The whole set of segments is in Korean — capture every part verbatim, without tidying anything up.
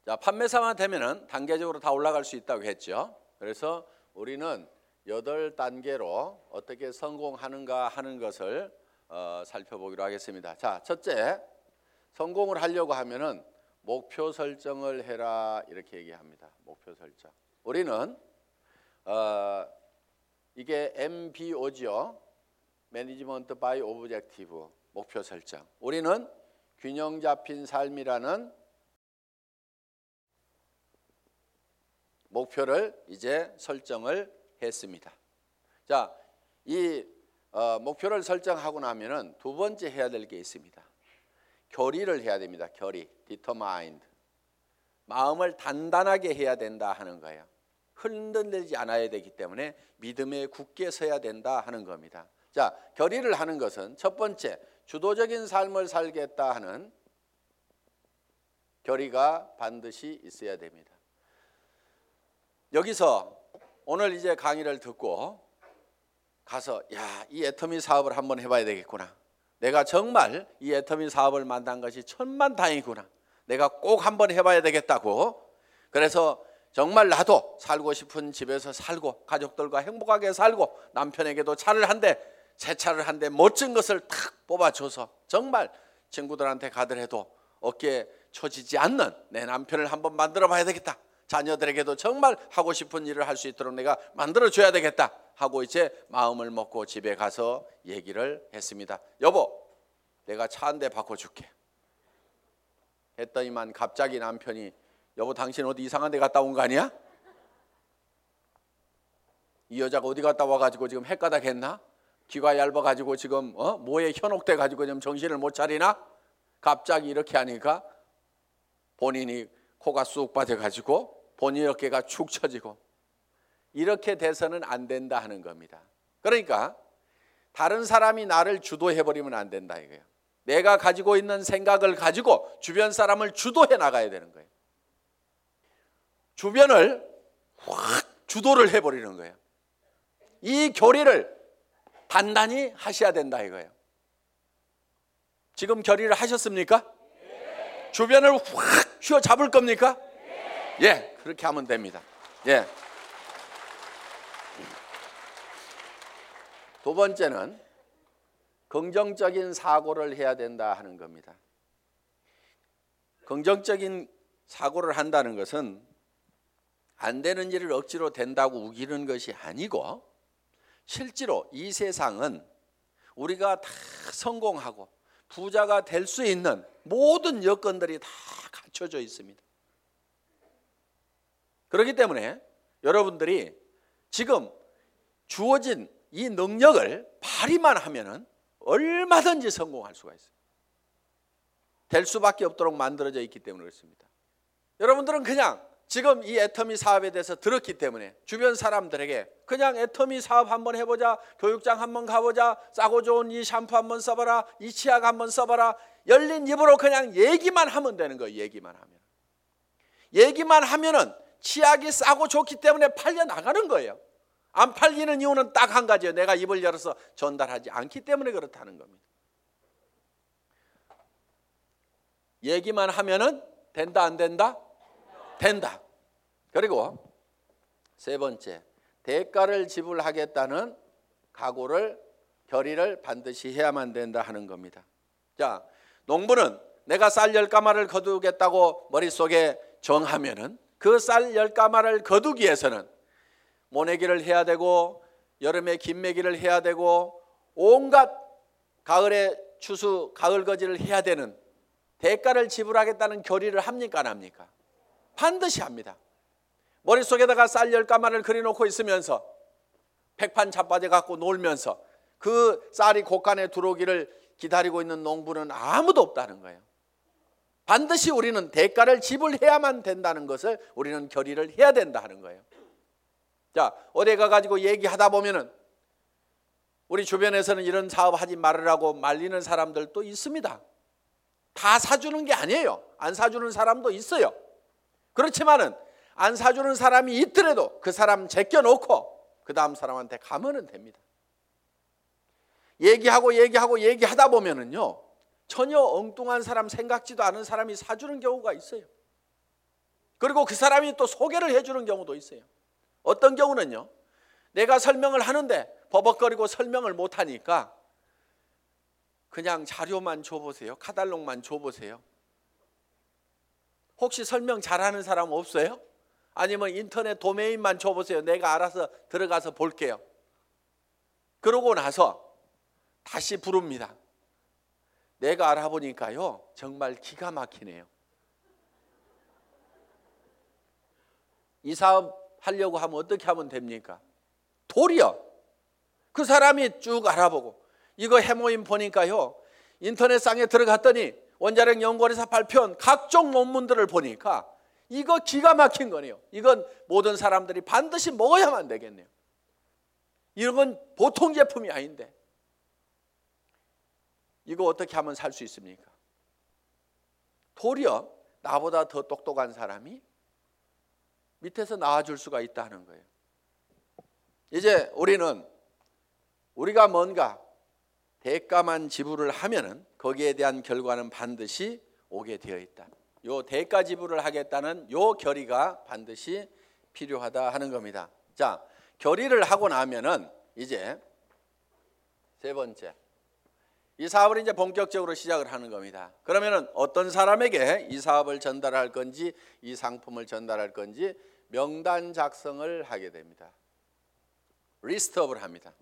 자, 판매사만 되면은 단계적으로 다 올라갈 수 있다고 했죠. 그래서 우리는 여덟 단계로 어떻게 성공하는가 하는 것을 어, 살펴보기로 하겠습니다. 자, 첫째, 성공을 하려고 하면은 목표 설정을 해라 이렇게 얘기합니다. 목표 설정. 우리는 어, 이게 엠비오죠. 매니지먼트 바이 오브젝티브, 목표 설정. 우리는 균형 잡힌 삶이라는 목표를 이제 설정을 했습니다. 자, 이 어, 목표를 설정하고 나면은 두 번째 해야 될 게 있습니다. 결의를 해야 됩니다. 결의, determined. 마음을 단단하게 해야 된다 하는 거예요. 흔들리지 않아야 되기 때문에 믿음에 굳게 서야 된다 하는 겁니다. 자, 결의를 하는 것은 첫 번째, 주도적인 삶을 살겠다 하는 결의가 반드시 있어야 됩니다. 여기서 오늘 이제 강의를 듣고 가서 야, 이 애터미 사업을 한번 해봐야 되겠구나. 내가 정말 이 애터미 사업을 만난 것이 천만다행이구나. 내가 꼭 한번 해봐야 되겠다고. 그래서 정말 나도 살고 싶은 집에서 살고 가족들과 행복하게 살고 남편에게도 차를 한 대, 새 차를 한 대 멋진 것을 탁 뽑아줘서 정말 친구들한테 가더라도 어깨에 처지지 않는 내 남편을 한번 만들어 봐야 되겠다. 자녀들에게도 정말 하고 싶은 일을 할 수 있도록 내가 만들어줘야 되겠다 하고 이제 마음을 먹고 집에 가서 얘기를 했습니다. 여보, 내가 차 한 대 바꿔줄게 했더니만 갑자기 남편이 여보, 당신 어디 이상한 데 갔다 온 거 아니야? 이 여자가 어디 갔다 와가지고 지금 헷가닥 했나? 귀가 얇아가지고 지금 어? 뭐에 현혹돼가지고 지금 정신을 못 차리나? 갑자기 이렇게 하니까 본인이 코가 쑥 빠져가지고 본인 어깨가 축 처지고 이렇게 돼서는 안 된다 하는 겁니다. 그러니까 다른 사람이 나를 주도해버리면 안 된다 이거예요. 내가 가지고 있는 생각을 가지고 주변 사람을 주도해 나가야 되는 거예요. 주변을 확 주도를 해버리는 거예요. 이 결의를 단단히 하셔야 된다 이거예요. 지금 결의를 하셨습니까? 네. 주변을 확 휘어잡을 겁니까? 네. 예, 그렇게 하면 됩니다. 예. 두 번째는 긍정적인 사고를 해야 된다 하는 겁니다. 긍정적인 사고를 한다는 것은 안 되는 일을 억지로 된다고 우기는 것이 아니고 실제로 이 세상은 우리가 다 성공하고 부자가 될 수 있는 모든 여건들이 다 갖춰져 있습니다. 그렇기 때문에 여러분들이 지금 주어진 이 능력을 발휘만 하면은 얼마든지 성공할 수가 있어요. 될 수밖에 없도록 만들어져 있기 때문에 그렇습니다. 여러분들은 그냥 지금 이 애터미 사업에 대해서 들었기 때문에 주변 사람들에게 그냥 애터미 사업 한번 해보자, 교육장 한번 가보자, 싸고 좋은 이 샴푸 한번 써봐라, 이 치약 한번 써봐라, 열린 입으로 그냥 얘기만 하면 되는 거예요. 얘기만 하면. 얘기만 하면은 치약이 싸고 좋기 때문에 팔려 나가는 거예요. 안 팔리는 이유는 딱 한 가지예요. 내가 입을 열어서 전달하지 않기 때문에 그렇다는 겁니다. 얘기만 하면은 된다 안 된다? 된다. 그리고 세 번째, 대가를 지불하겠다는 각오를, 결의를 반드시 해야만 된다 하는 겁니다. 자, 농부는 내가 쌀 열 가마를 거두겠다고 머릿속에 정하면은 그 쌀 열 가마를 거두기 위해서는 모내기를 해야 되고 여름에 김매기를 해야 되고 온갖 가을에 추수, 가을 거지를 해야 되는 대가를 지불하겠다는 결의를 합니까 안 합니까? 반드시 합니다. 머릿속에다가 쌀 열 가마를 그려놓고 있으면서 백판 자빠져 갖고 놀면서 그 쌀이 곳간에 들어오기를 기다리고 있는 농부는 아무도 없다는 거예요. 반드시 우리는 대가를 지불해야만 된다는 것을 우리는 결의를 해야 된다 하는 거예요. 자, 어디 가가지고 얘기하다 보면은 우리 주변에서는 이런 사업 하지 말으라고 말리는 사람들도 있습니다. 다 사주는 게 아니에요. 안 사주는 사람도 있어요. 그렇지만은 안 사주는 사람이 있더라도 그 사람 제껴놓고 그 다음 사람한테 가면은 됩니다. 얘기하고 얘기하고 얘기하다 보면은요 전혀 엉뚱한 사람, 생각지도 않은 사람이 사주는 경우가 있어요. 그리고 그 사람이 또 소개를 해주는 경우도 있어요. 어떤 경우는요, 내가 설명을 하는데 버벅거리고 설명을 못하니까 그냥 자료만 줘보세요. 카탈로그만 줘보세요. 혹시 설명 잘하는 사람 없어요? 아니면 인터넷 도메인만 줘보세요. 내가 알아서 들어가서 볼게요. 그러고 나서 다시 부릅니다. 내가 알아보니까요, 정말 기가 막히네요. 이 사업 하려고 하면 어떻게 하면 됩니까? 도리어 그 사람이 쭉 알아보고 이거 해모임 보니까요, 인터넷상에 들어갔더니 원자력 연구원에서 발표한 각종 논문들을 보니까 이거 기가 막힌 거네요. 이건 모든 사람들이 반드시 먹어야만 되겠네요. 이런 건 보통 제품이 아닌데 이거 어떻게 하면 살 수 있습니까? 도리어 나보다 더 똑똑한 사람이 밑에서 나와줄 수가 있다는 거예요. 이제 우리는 우리가 뭔가 대가만 지불을 하면은 거기에 대한 결과는 반드시 오게 되어 있다. 요 대가 지불을 하겠다는 요 결의가 반드시 필요하다 하는 겁니다. 자, 결의를 하고 나면은 이제 세 번째, 이 사업을 이제 본격적으로 시작을 하는 겁니다. 그러면은 어떤 사람에게 이 사업을 전달할 건지, 이 상품을 전달할 건지 명단 작성을 하게 됩니다. 리스트업을 합니다.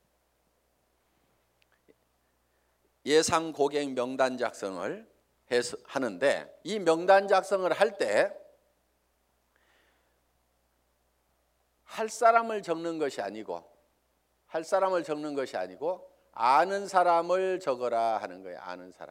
예상 고객 명단 작성을 해서 하는데, 이 명단 작성을 할 때 할 사람을 적는 것이 아니고 할 사람을 적는 것이 아니고 아는 사람을 적어라 하는 거예요. 아는 사람.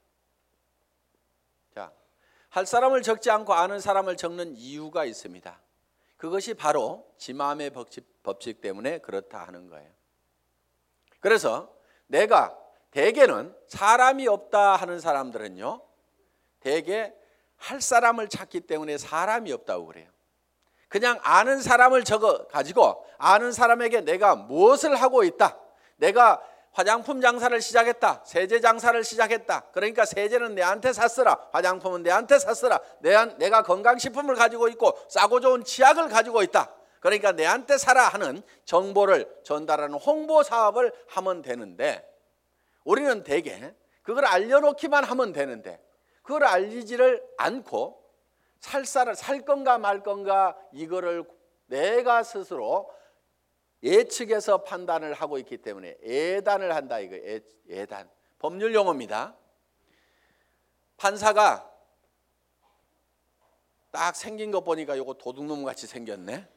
자, 할 사람을 적지 않고 아는 사람을 적는 이유가 있습니다. 그것이 바로 지마음의 법칙, 법칙 때문에 그렇다 하는 거예요. 그래서 내가 대개는 사람이 없다 하는 사람들은요, 대개 할 사람을 찾기 때문에 사람이 없다고 그래요. 그냥 아는 사람을 적어 가지고 아는 사람에게 내가 무엇을 하고 있다, 내가 화장품 장사를 시작했다, 세제 장사를 시작했다, 그러니까 세제는 내한테 샀으라, 화장품은 내한테 샀으라, 내가 건강식품을 가지고 있고 싸고 좋은 치약을 가지고 있다, 그러니까 내한테 사라 하는 정보를 전달하는 홍보 사업을 하면 되는데, 우리는 대개 그걸 알려놓기만 하면 되는데 그걸 알리지를 않고 살, 살, 살 건가 말 건가 이거를 내가 스스로 예측해서 판단을 하고 있기 때문에 예단을 한다. 이거 예, 예단. 법률 용어입니다. 판사가 딱 생긴 거 보니까 이거 도둑놈 같이 생겼네.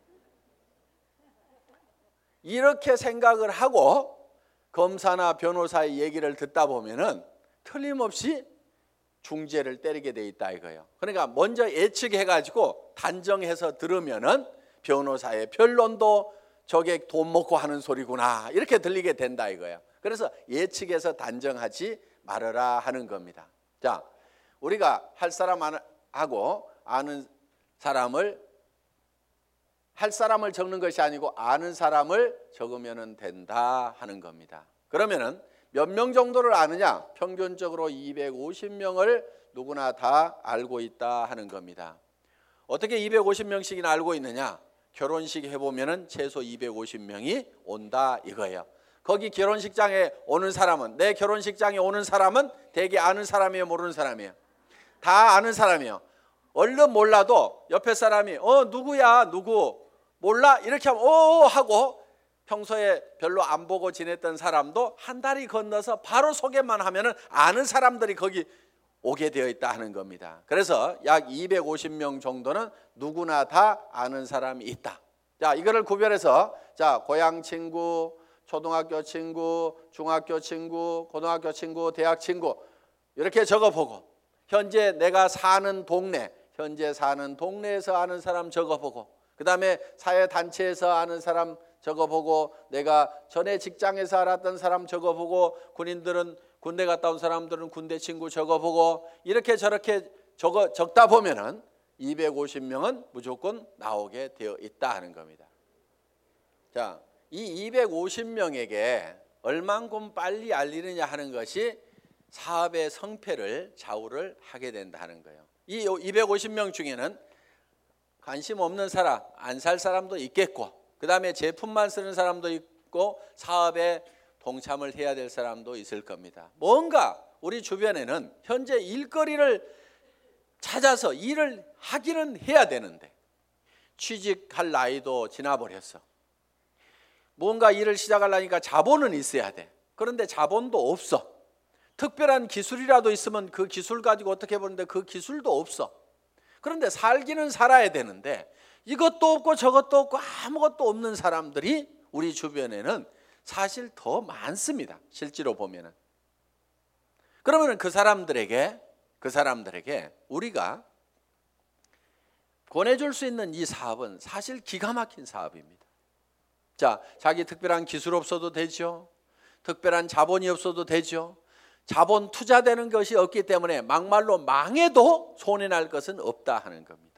이렇게 생각을 하고 검사나 변호사의 얘기를 듣다 보면은 틀림없이 중죄를 때리게 돼 있다 이거예요. 그러니까 먼저 예측해가지고 단정해서 들으면은 변호사의 변론도 저게 돈 먹고 하는 소리구나 이렇게 들리게 된다 이거예요. 그래서 예측해서 단정하지 말아라 하는 겁니다. 자, 우리가 할 사람하고 아는 사람을 할 사람을 적는 것이 아니고 아는 사람을 적으면 된다 하는 겁니다. 그러면은 몇 명 정도를 아느냐? 평균적으로 이백오십 명을 누구나 다 알고 있다 하는 겁니다. 어떻게 이백오십 명씩이나 알고 있느냐? 결혼식 해보면은 최소 이백오십 명이 온다 이거예요. 거기 결혼식장에 오는 사람은, 내 결혼식장에 오는 사람은 대개 아는 사람이에요, 모르는 사람이에요? 다 아는 사람이에요. 얼른 몰라도 옆에 사람이 어 누구야 누구 몰라 이렇게 하면 오 하고 평소에 별로 안 보고 지냈던 사람도 한 다리 건너서 바로 소개만 하면은 아는 사람들이 거기 오게 되어 있다 하는 겁니다. 그래서 약 이백오십 명 정도는 누구나 다 아는 사람이 있다. 자, 이거를 구별해서 자, 고향 친구, 초등학교 친구, 중학교 친구, 고등학교 친구, 대학 친구 이렇게 적어보고, 현재 내가 사는 동네, 현재 사는 동네에서 아는 사람 적어보고, 그 다음에 사회단체에서 아는 사람 적어보고, 내가 전에 직장에서 알았던 사람 적어보고, 군인들은 군대 갔다 온 사람들은 군대 친구 적어보고, 이렇게 저렇게 적어, 적다 보면은 이백오십 명은 무조건 나오게 되어 있다 하는 겁니다. 자, 이 이백오십 명에게 얼만큼 빨리 알리느냐 하는 것이 사업의 성패를 좌우를 하게 된다는 거예요. 이 이백오십 명 중에는 관심 없는 사람, 안 살 사람도 있겠고, 그 다음에 제품만 쓰는 사람도 있고, 사업에 동참을 해야 될 사람도 있을 겁니다. 뭔가 우리 주변에는 현재 일거리를 찾아서 일을 하기는 해야 되는데 취직할 나이도 지나버렸어. 뭔가 일을 시작하려니까 자본은 있어야 돼. 그런데 자본도 없어. 특별한 기술이라도 있으면 그 기술 가지고 어떻게 보는데 그 기술도 없어. 그런데 살기는 살아야 되는데 이것도 없고 저것도 없고 아무것도 없는 사람들이 우리 주변에는 사실 더 많습니다. 실제로 보면은. 그러면 그 사람들에게 그 사람들에게 우리가 권해줄 수 있는 이 사업은 사실 기가 막힌 사업입니다. 자, 자기 특별한 기술 없어도 되죠. 특별한 자본이 없어도 되죠. 자본 투자되는 것이 없기 때문에 막말로 망해도 손해날 것은 없다 하는 겁니다.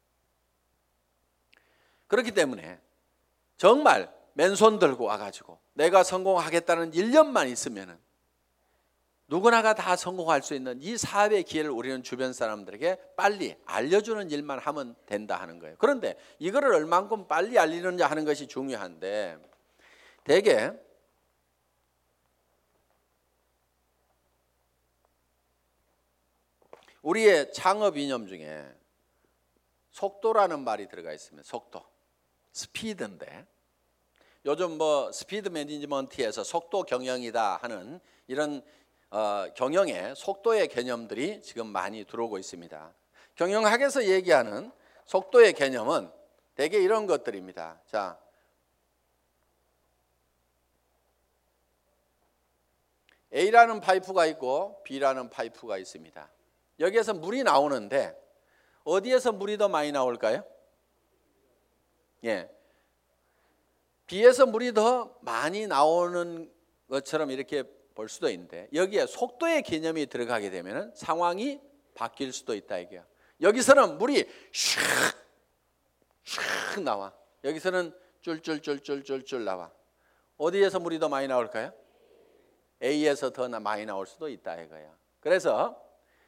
그렇기 때문에 정말 맨손 들고 와가지고 내가 성공하겠다는 일념만 있으면은 누구나가 다 성공할 수 있는 이 사업의 기회를 우리는 주변 사람들에게 빨리 알려주는 일만 하면 된다 하는 거예요. 그런데 이거를 얼만큼 빨리 알리느냐 하는 것이 중요한데 대개 우리의 창업 이념 중에 속도라는 말이 들어가 있습니다. 속도, 스피드인데 요즘 뭐 스피드 매니지먼트에서 속도 경영이다 하는 이런 어, 경영의 속도의 개념들이 지금 많이 들어오고 있습니다. 경영학에서 얘기하는 속도의 개념은 대개 이런 것들입니다. 자, A라는 파이프가 있고 B라는 파이프가 있습니다. 여기에서 물이 나오는데 어디에서 물이 더 많이 나올까요? 예, B에서 물이 더 많이 나오는 것처럼 이렇게 볼 수도 있는데 여기에 속도의 개념이 들어가게 되면 상황이 바뀔 수도 있다 이게요. 여기서는 물이 슉, 슉 나와. 여기서는 쫄쫄쫄쫄쫄쫄 나와. 어디에서 물이 더 많이 나올까요? A에서 더 많이 나올 수도 있다 이거예요. 그래서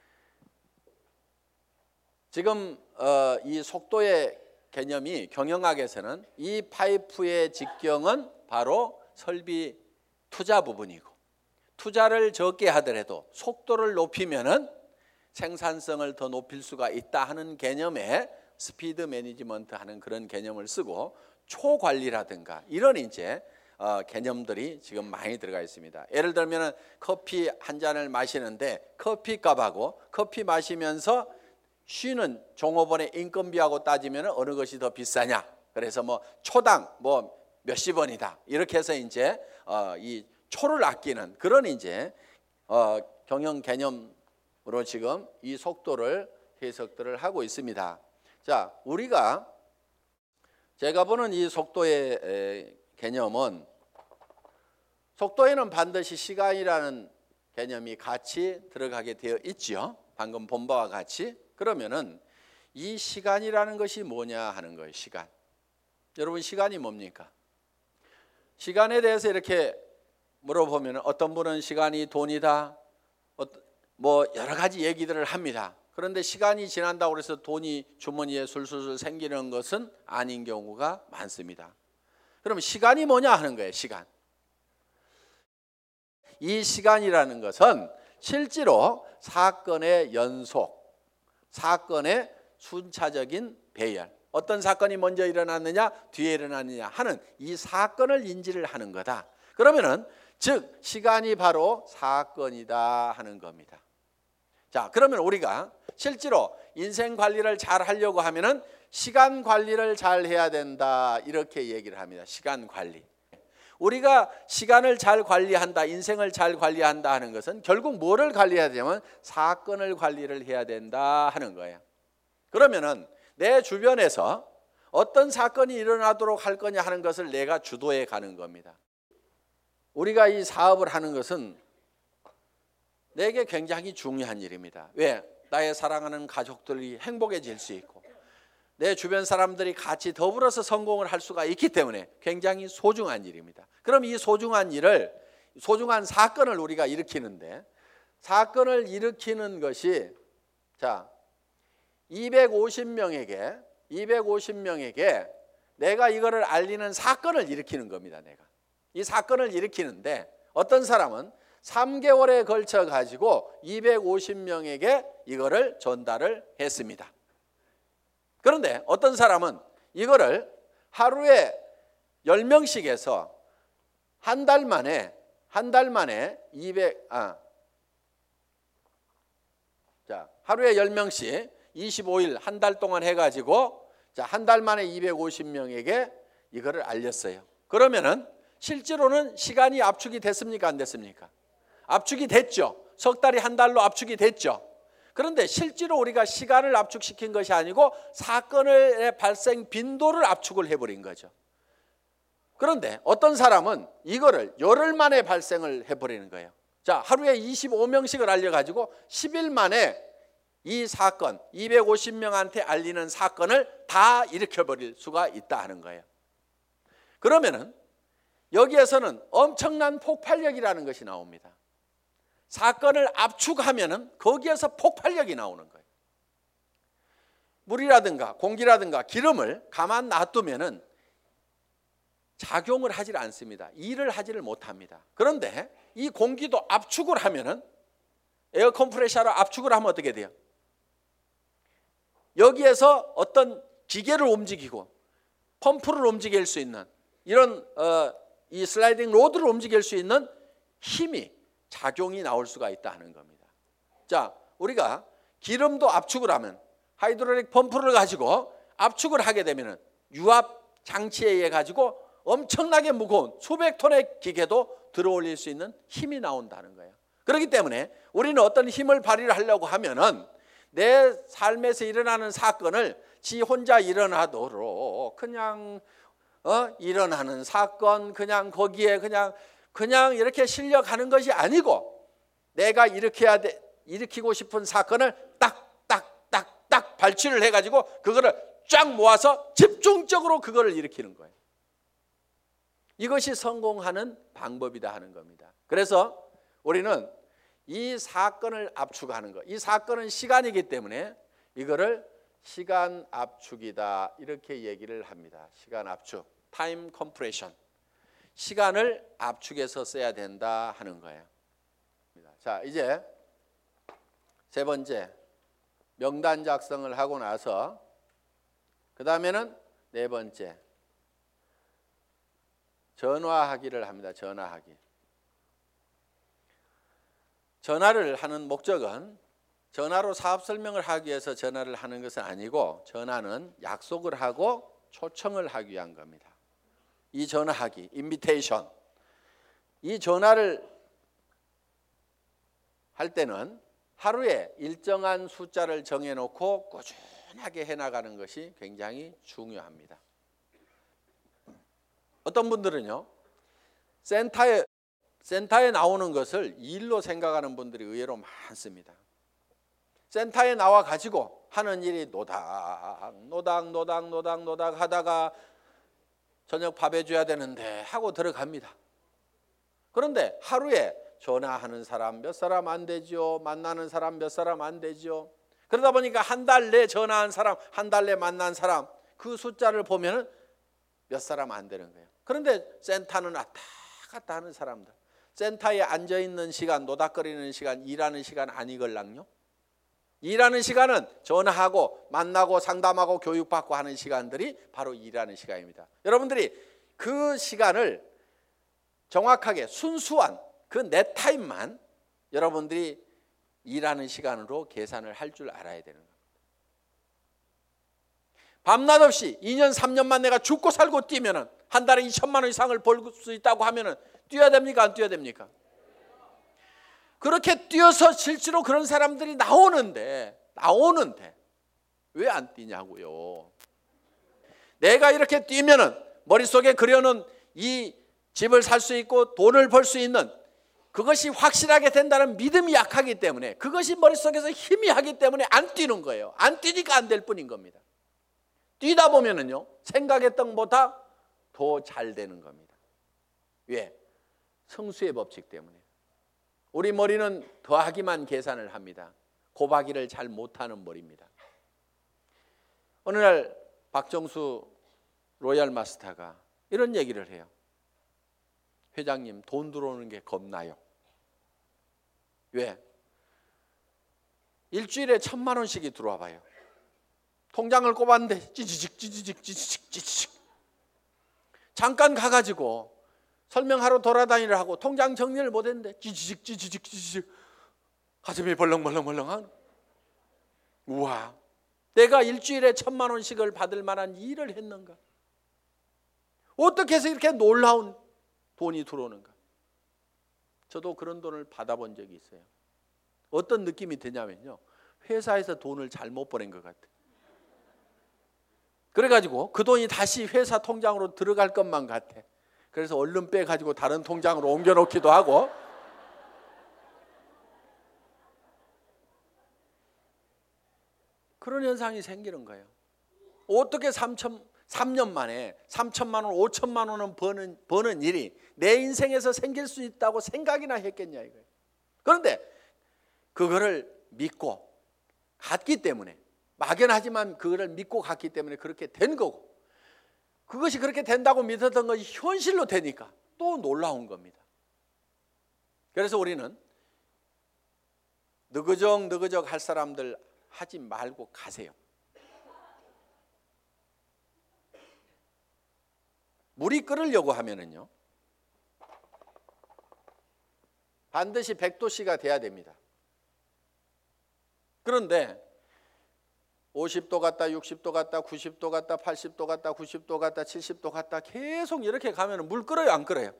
지금 어, 이 속도의 개념이 경영학에서는 이 파이프의 직경은 바로 설비 투자 부분이고 투자를 적게 하더라도 속도를 높이면은 생산성을 더 높일 수가 있다 하는 개념에 스피드 매니지먼트 하는 그런 개념을 쓰고 초관리라든가 이런 이제 어, 개념들이 지금 많이 들어가 있습니다. 예를 들면 커피 한 잔을 마시는데 커피값하고 커피 마시면서 쉬는 종업원의 인건비하고 따지면 어느 것이 더 비싸냐? 그래서 뭐 초당 뭐 몇십 원이다. 이렇게 해서 이제 어, 이 초를 아끼는 그런 이제 어, 경영 개념으로 지금 이 속도를 해석들을 하고 있습니다. 자, 우리가 제가 보는 이 속도의 에, 개념은 속도에는 반드시 시간이라는 개념이 같이 들어가게 되어 있죠. 방금 본 바와 같이. 그러면은 이 시간이라는 것이 뭐냐 하는 거예요. 시간. 여러분 시간이 뭡니까? 시간에 대해서 이렇게 물어보면 어떤 분은 시간이 돈이다. 뭐 여러 가지 얘기들을 합니다. 그런데 시간이 지난다고 해서 돈이 주머니에 술술술 생기는 것은 아닌 경우가 많습니다. 그럼 시간이 뭐냐 하는 거예요. 시간. 이 시간이라는 것은 실제로 사건의 연속, 사건의 순차적인 배열, 어떤 사건이 먼저 일어났느냐 뒤에 일어났느냐 하는 이 사건을 인지를 하는 거다. 그러면은 즉 시간이 바로 사건이다 하는 겁니다. 자, 그러면 우리가 실제로 인생 관리를 잘 하려고 하면은 시간 관리를 잘 해야 된다 이렇게 얘기를 합니다. 시간 관리. 우리가 시간을 잘 관리한다, 인생을 잘 관리한다 하는 것은 결국 뭐를 관리해야 되냐면 사건을 관리를 해야 된다 하는 거예요. 그러면은 내 주변에서 어떤 사건이 일어나도록 할 거냐 하는 것을 내가 주도해 가는 겁니다. 우리가 이 사업을 하는 것은 내게 굉장히 중요한 일입니다. 왜? 나의 사랑하는 가족들이 행복해질 수 있고 내 주변 사람들이 같이 더불어서 성공을 할 수가 있기 때문에 굉장히 소중한 일입니다. 그럼 이 소중한 일을, 소중한 사건을 우리가 일으키는데 사건을 일으키는 것이 자 이백오십 명에게 이백오십 명에게 내가 이거를 알리는 사건을 일으키는 겁니다. 내가 이 사건을 일으키는데 어떤 사람은 삼 개월에 걸쳐 가지고 이백오십 명에게 이거를 전달을 했습니다. 그런데 어떤 사람은 이거를 하루에 열 명씩 해서 한 달 만에 한 달 만에 이백 아 자, 하루에 열 명씩 이십오 일 한 달 동안 해 가지고 자, 한 달 만에 이백오십 명에게 이거를 알렸어요. 그러면은 실제로는 시간이 압축이 됐습니까? 안 됐습니까? 압축이 됐죠. 석 달이 한 달로 압축이 됐죠. 그런데 실제로 우리가 시간을 압축시킨 것이 아니고 사건의 발생 빈도를 압축을 해버린 거죠. 그런데 어떤 사람은 이거를 열흘 만에 발생을 해버리는 거예요. 자, 하루에 이십오 명씩을 알려가지고 십 일 만에 이 사건, 이백오십 명한테 알리는 사건을 다 일으켜버릴 수가 있다 하는 거예요. 그러면은 여기에서는 엄청난 폭발력이라는 것이 나옵니다. 사건을 압축하면은 거기에서 폭발력이 나오는 거예요. 물이라든가 공기라든가 기름을 가만 놔두면은 작용을 하질 않습니다. 일을 하지를 못합니다. 그런데 이 공기도 압축을 하면은 에어 컴프레셔로 압축을 하면 어떻게 돼요? 여기에서 어떤 기계를 움직이고 펌프를 움직일 수 있는 이런 어, 이 슬라이딩 로드를 움직일 수 있는 힘이 작용이 나올 수가 있다 하는 겁니다. 자, 우리가 기름도 압축을 하면 하이드롤릭 펌프를 가지고 압축을 하게 되면은 유압 장치에 의해 가지고 엄청나게 무거운 수백 톤의 기계도 들어올릴 수 있는 힘이 나온다는 거예요. 그렇기 때문에 우리는 어떤 힘을 발휘를 하려고 하면은 내 삶에서 일어나는 사건을 지 혼자 일어나도록 그냥 어? 일어나는 사건 그냥 거기에 그냥 그냥 이렇게 실려가는 것이 아니고 내가 일으켜야 돼, 일으키고 싶은 사건을 딱딱딱딱 발치를 해가지고 그거를 쫙 모아서 집중적으로 그거를 일으키는 거예요. 이것이 성공하는 방법이다 하는 겁니다. 그래서 우리는 이 사건을 압축하는 것, 이 사건은 시간이기 때문에 이거를 시간 압축이다 이렇게 얘기를 합니다. 시간 압축, 타임 컴프레션. 시간을 압축해서 써야 된다 하는 거예요. 자, 이제 세 번째 명단 작성을 하고 나서 그 다음에는 네 번째 전화하기를 합니다. 전화하기. 전화를 하는 목적은 전화로 사업 설명을 하기 위해서 전화를 하는 것은 아니고 전화는 약속을 하고 초청을 하기 위한 겁니다. 이 전화하기, 인비테이션. 이 전화를 할 때는 하루에 일정한 숫자를 정해놓고 꾸준하게 해나가는 것이 굉장히 중요합니다. 어떤 분들은요, 센터에, 센터에 나오는 것을 일로 생각하는 분들이 의외로 많습니다. 센터에 나와 가지고 하는 일이 노닥, 노닥, 노닥, 노닥, 노닥 하다가 저녁 밥 해줘야 되는데 하고 들어갑니다. 그런데 하루에 전화하는 사람 몇 사람 안 되죠. 만나는 사람 몇 사람 안 되죠. 그러다 보니까 한 달 내 전화한 사람, 한 달 내 만난 사람 그 숫자를 보면은 몇 사람 안 되는 거예요. 그런데 센터는 왔다 갔다 하는 사람들. 센터에 앉아있는 시간, 노닥거리는 시간, 일하는 시간 아니걸랑요. 일하는 시간은 전화하고 만나고 상담하고 교육받고 하는 시간들이 바로 일하는 시간입니다. 여러분들이 그 시간을 정확하게 순수한 그 내 타임만 여러분들이 일하는 시간으로 계산을 할 줄 알아야 되는 겁니다. 밤낮 없이 이 년 삼 년만 내가 죽고 살고 뛰면은 한 달에 이천만 원 이상을 벌 수 있다고 하면은 뛰어야 됩니까? 안 뛰어야 됩니까? 그렇게 뛰어서 실제로 그런 사람들이 나오는데 나오는데 왜 안 뛰냐고요. 내가 이렇게 뛰면은 머릿속에 그려놓은 이 집을 살 수 있고 돈을 벌 수 있는 그것이 확실하게 된다는 믿음이 약하기 때문에 그것이 머릿속에서 희미하기 때문에 안 뛰는 거예요. 안 뛰니까 안 될 뿐인 겁니다. 뛰다 보면은요 생각했던 것보다 더 잘 되는 겁니다. 왜? 성수의 법칙 때문에. 우리 머리는 더하기만 계산을 합니다. 곱하기를 잘 못하는 머리입니다. 어느 날 박정수 로얄 마스터가 이런 얘기를 해요. 회장님, 돈 들어오는 게 겁나요. 왜? 일주일에 천만 원씩이 들어와 봐요. 통장을 꼽았는데 찌지직 찌지직 찌지직 찌지직. 잠깐 가가지고 설명하러 돌아다니려 하고 통장 정리를 못했는데 찌지직 찌지직 찌지직. 가슴이 벌렁벌렁벌렁한. 우와, 내가 일주일에 천만 원씩을 받을 만한 일을 했는가? 어떻게 해서 이렇게 놀라운 돈이 들어오는가? 저도 그런 돈을 받아본 적이 있어요. 어떤 느낌이 드냐면요, 회사에서 돈을 잘못 보낸 것 같아요. 그래가지고 그 돈이 다시 회사 통장으로 들어갈 것만 같아. 그래서 얼른 빼가지고 다른 통장으로 옮겨놓기도 하고. 그런 현상이 생기는 거예요. 어떻게 삼천, 삼 년 만에 삼천만 원, 오천만 원은 버는, 버는 일이 내 인생에서 생길 수 있다고 생각이나 했겠냐 이거예요. 그런데 그거를 믿고 갔기 때문에, 막연하지만 그거를 믿고 갔기 때문에 그렇게 된 거고, 그것이 그렇게 된다고 믿었던 것이 현실로 되니까 또 놀라운 겁니다. 그래서 우리는 느그적 느그적 할 사람들 하지 말고 가세요. 물이 끓으려고 하면은요, 반드시 백 도씨가 돼야 됩니다. 그런데 오십 도 갔다 육십 도 갔다 구십 도 갔다 팔십 도 갔다 구십 도 갔다 칠십 도 갔다 계속 이렇게 가면 물 끓어요, 안 끓어요?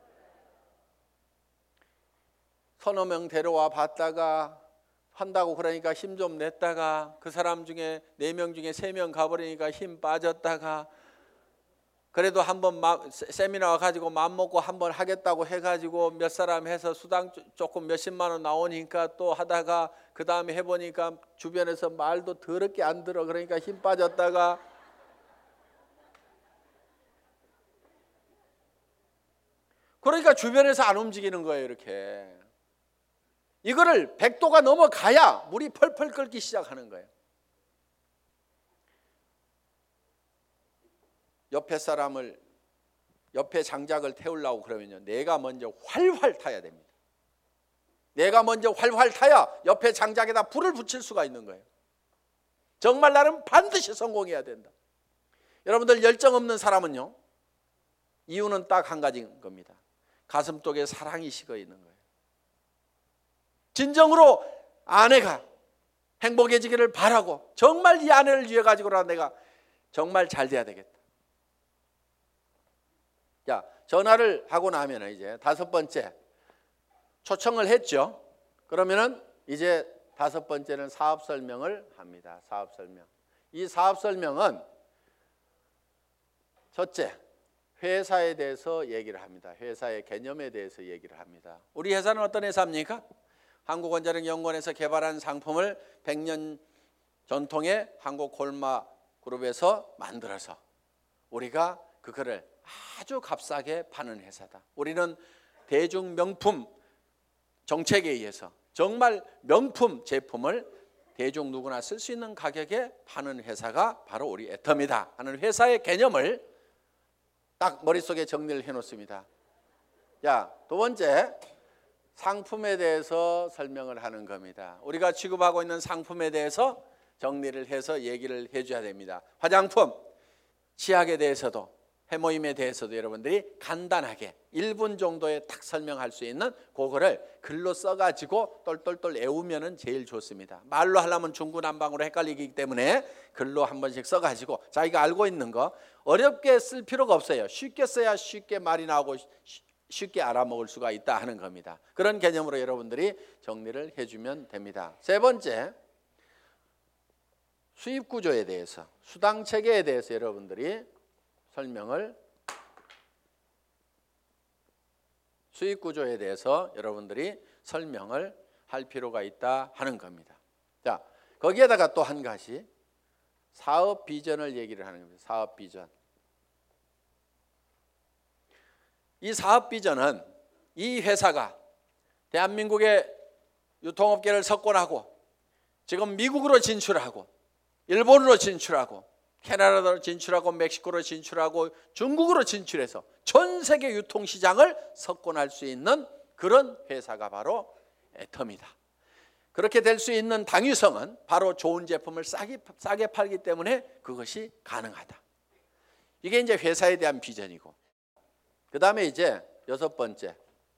서너 명 데려와 봤다가 한다고 그러니까 힘 좀 냈다가 그 사람 중에 네 명 중에 세 명 가버리니까 힘 빠졌다가, 그래도 한번 세미나 와가지고 맘먹고 한번 하겠다고 해가지고 몇 사람 해서 수당 조금 몇십만 원 나오니까 또 하다가 그 다음에 해보니까 주변에서 말도 더럽게 안 들어. 그러니까 힘 빠졌다가, 그러니까 주변에서 안 움직이는 거예요. 이렇게 이거를 백 도가 넘어가야 물이 펄펄 끓기 시작하는 거예요. 옆에 사람을, 옆에 장작을 태우려고 그러면요, 내가 먼저 활활 타야 됩니다. 내가 먼저 활활 타야 옆에 장작에다 불을 붙일 수가 있는 거예요. 정말 나는 반드시 성공해야 된다. 여러분들, 열정 없는 사람은요, 이유는 딱 한 가지인 겁니다. 가슴 속에 사랑이 식어 있는 거예요. 진정으로 아내가 행복해지기를 바라고, 정말 이 아내를 위해 가지고라 내가 정말 잘 돼야 되겠다. 자, 전화를 하고 나면 이제 다섯 번째 초청을 했죠. 그러면은 이제 다섯 번째는 사업 설명을 합니다. 사업 설명. 이 사업 설명은 첫째, 회사에 대해서 얘기를 합니다. 회사의 개념에 대해서 얘기를 합니다. 우리 회사는 어떤 회사입니까? 한국원자력연구원에서 개발한 상품을 백 년 전통의 한국콜마 그룹에서 만들어서 우리가 그거를 아주 값싸게 파는 회사다. 우리는 대중 명품 정책에 의해서 정말 명품 제품을 대중 누구나 쓸 수 있는 가격에 파는 회사가 바로 우리 애텀이다 하는 회사의 개념을 딱 머릿속에 정리를 해놓습니다. 자, 두 번째, 상품에 대해서 설명을 하는 겁니다. 우리가 취급하고 있는 상품에 대해서 정리를 해서 얘기를 해줘야 됩니다. 화장품, 치약에 대해서도, 해모임에 대해서도 여러분들이 간단하게 일 분 정도에 딱 설명할 수 있는 그거를 글로 써가지고 똘똘똘 외우면 제일 좋습니다. 말로 하려면 중구난방으로 헷갈리기 때문에 글로 한 번씩 써가지고 자기가 알고 있는 거 어렵게 쓸 필요가 없어요. 쉽게 써야 쉽게 말이 나오고 쉽게 알아먹을 수가 있다 하는 겁니다. 그런 개념으로 여러분들이 정리를 해주면 됩니다. 세 번째, 수입 구조에 대해서, 수당 체계에 대해서 여러분들이 설명을, 수입 구조에 대해서 여러분들이 설명을 할 필요가 있다 하는 겁니다. 자, 거기에다가 또 한 가지 사업 비전을 얘기를 하는 겁니다. 사업 비전. 이 사업 비전은 이 회사가 대한민국의 유통업계를 석권하고 지금 미국으로 진출하고 일본으로 진출하고 캐나다로 진출하고 멕시코로 진출하고 중국으로 진출해서 전 세계 유통시장을 석권할 수 있는 그런 회사가 바로 애텀이다. 그렇게 될 수 있는 당위성은 바로 좋은 제품을 싸게, 싸게 팔기 때문에 그것이 가능하다. 이게 이제 회사에 대한 비전이고, 그 다음에 이제 여섯 번째,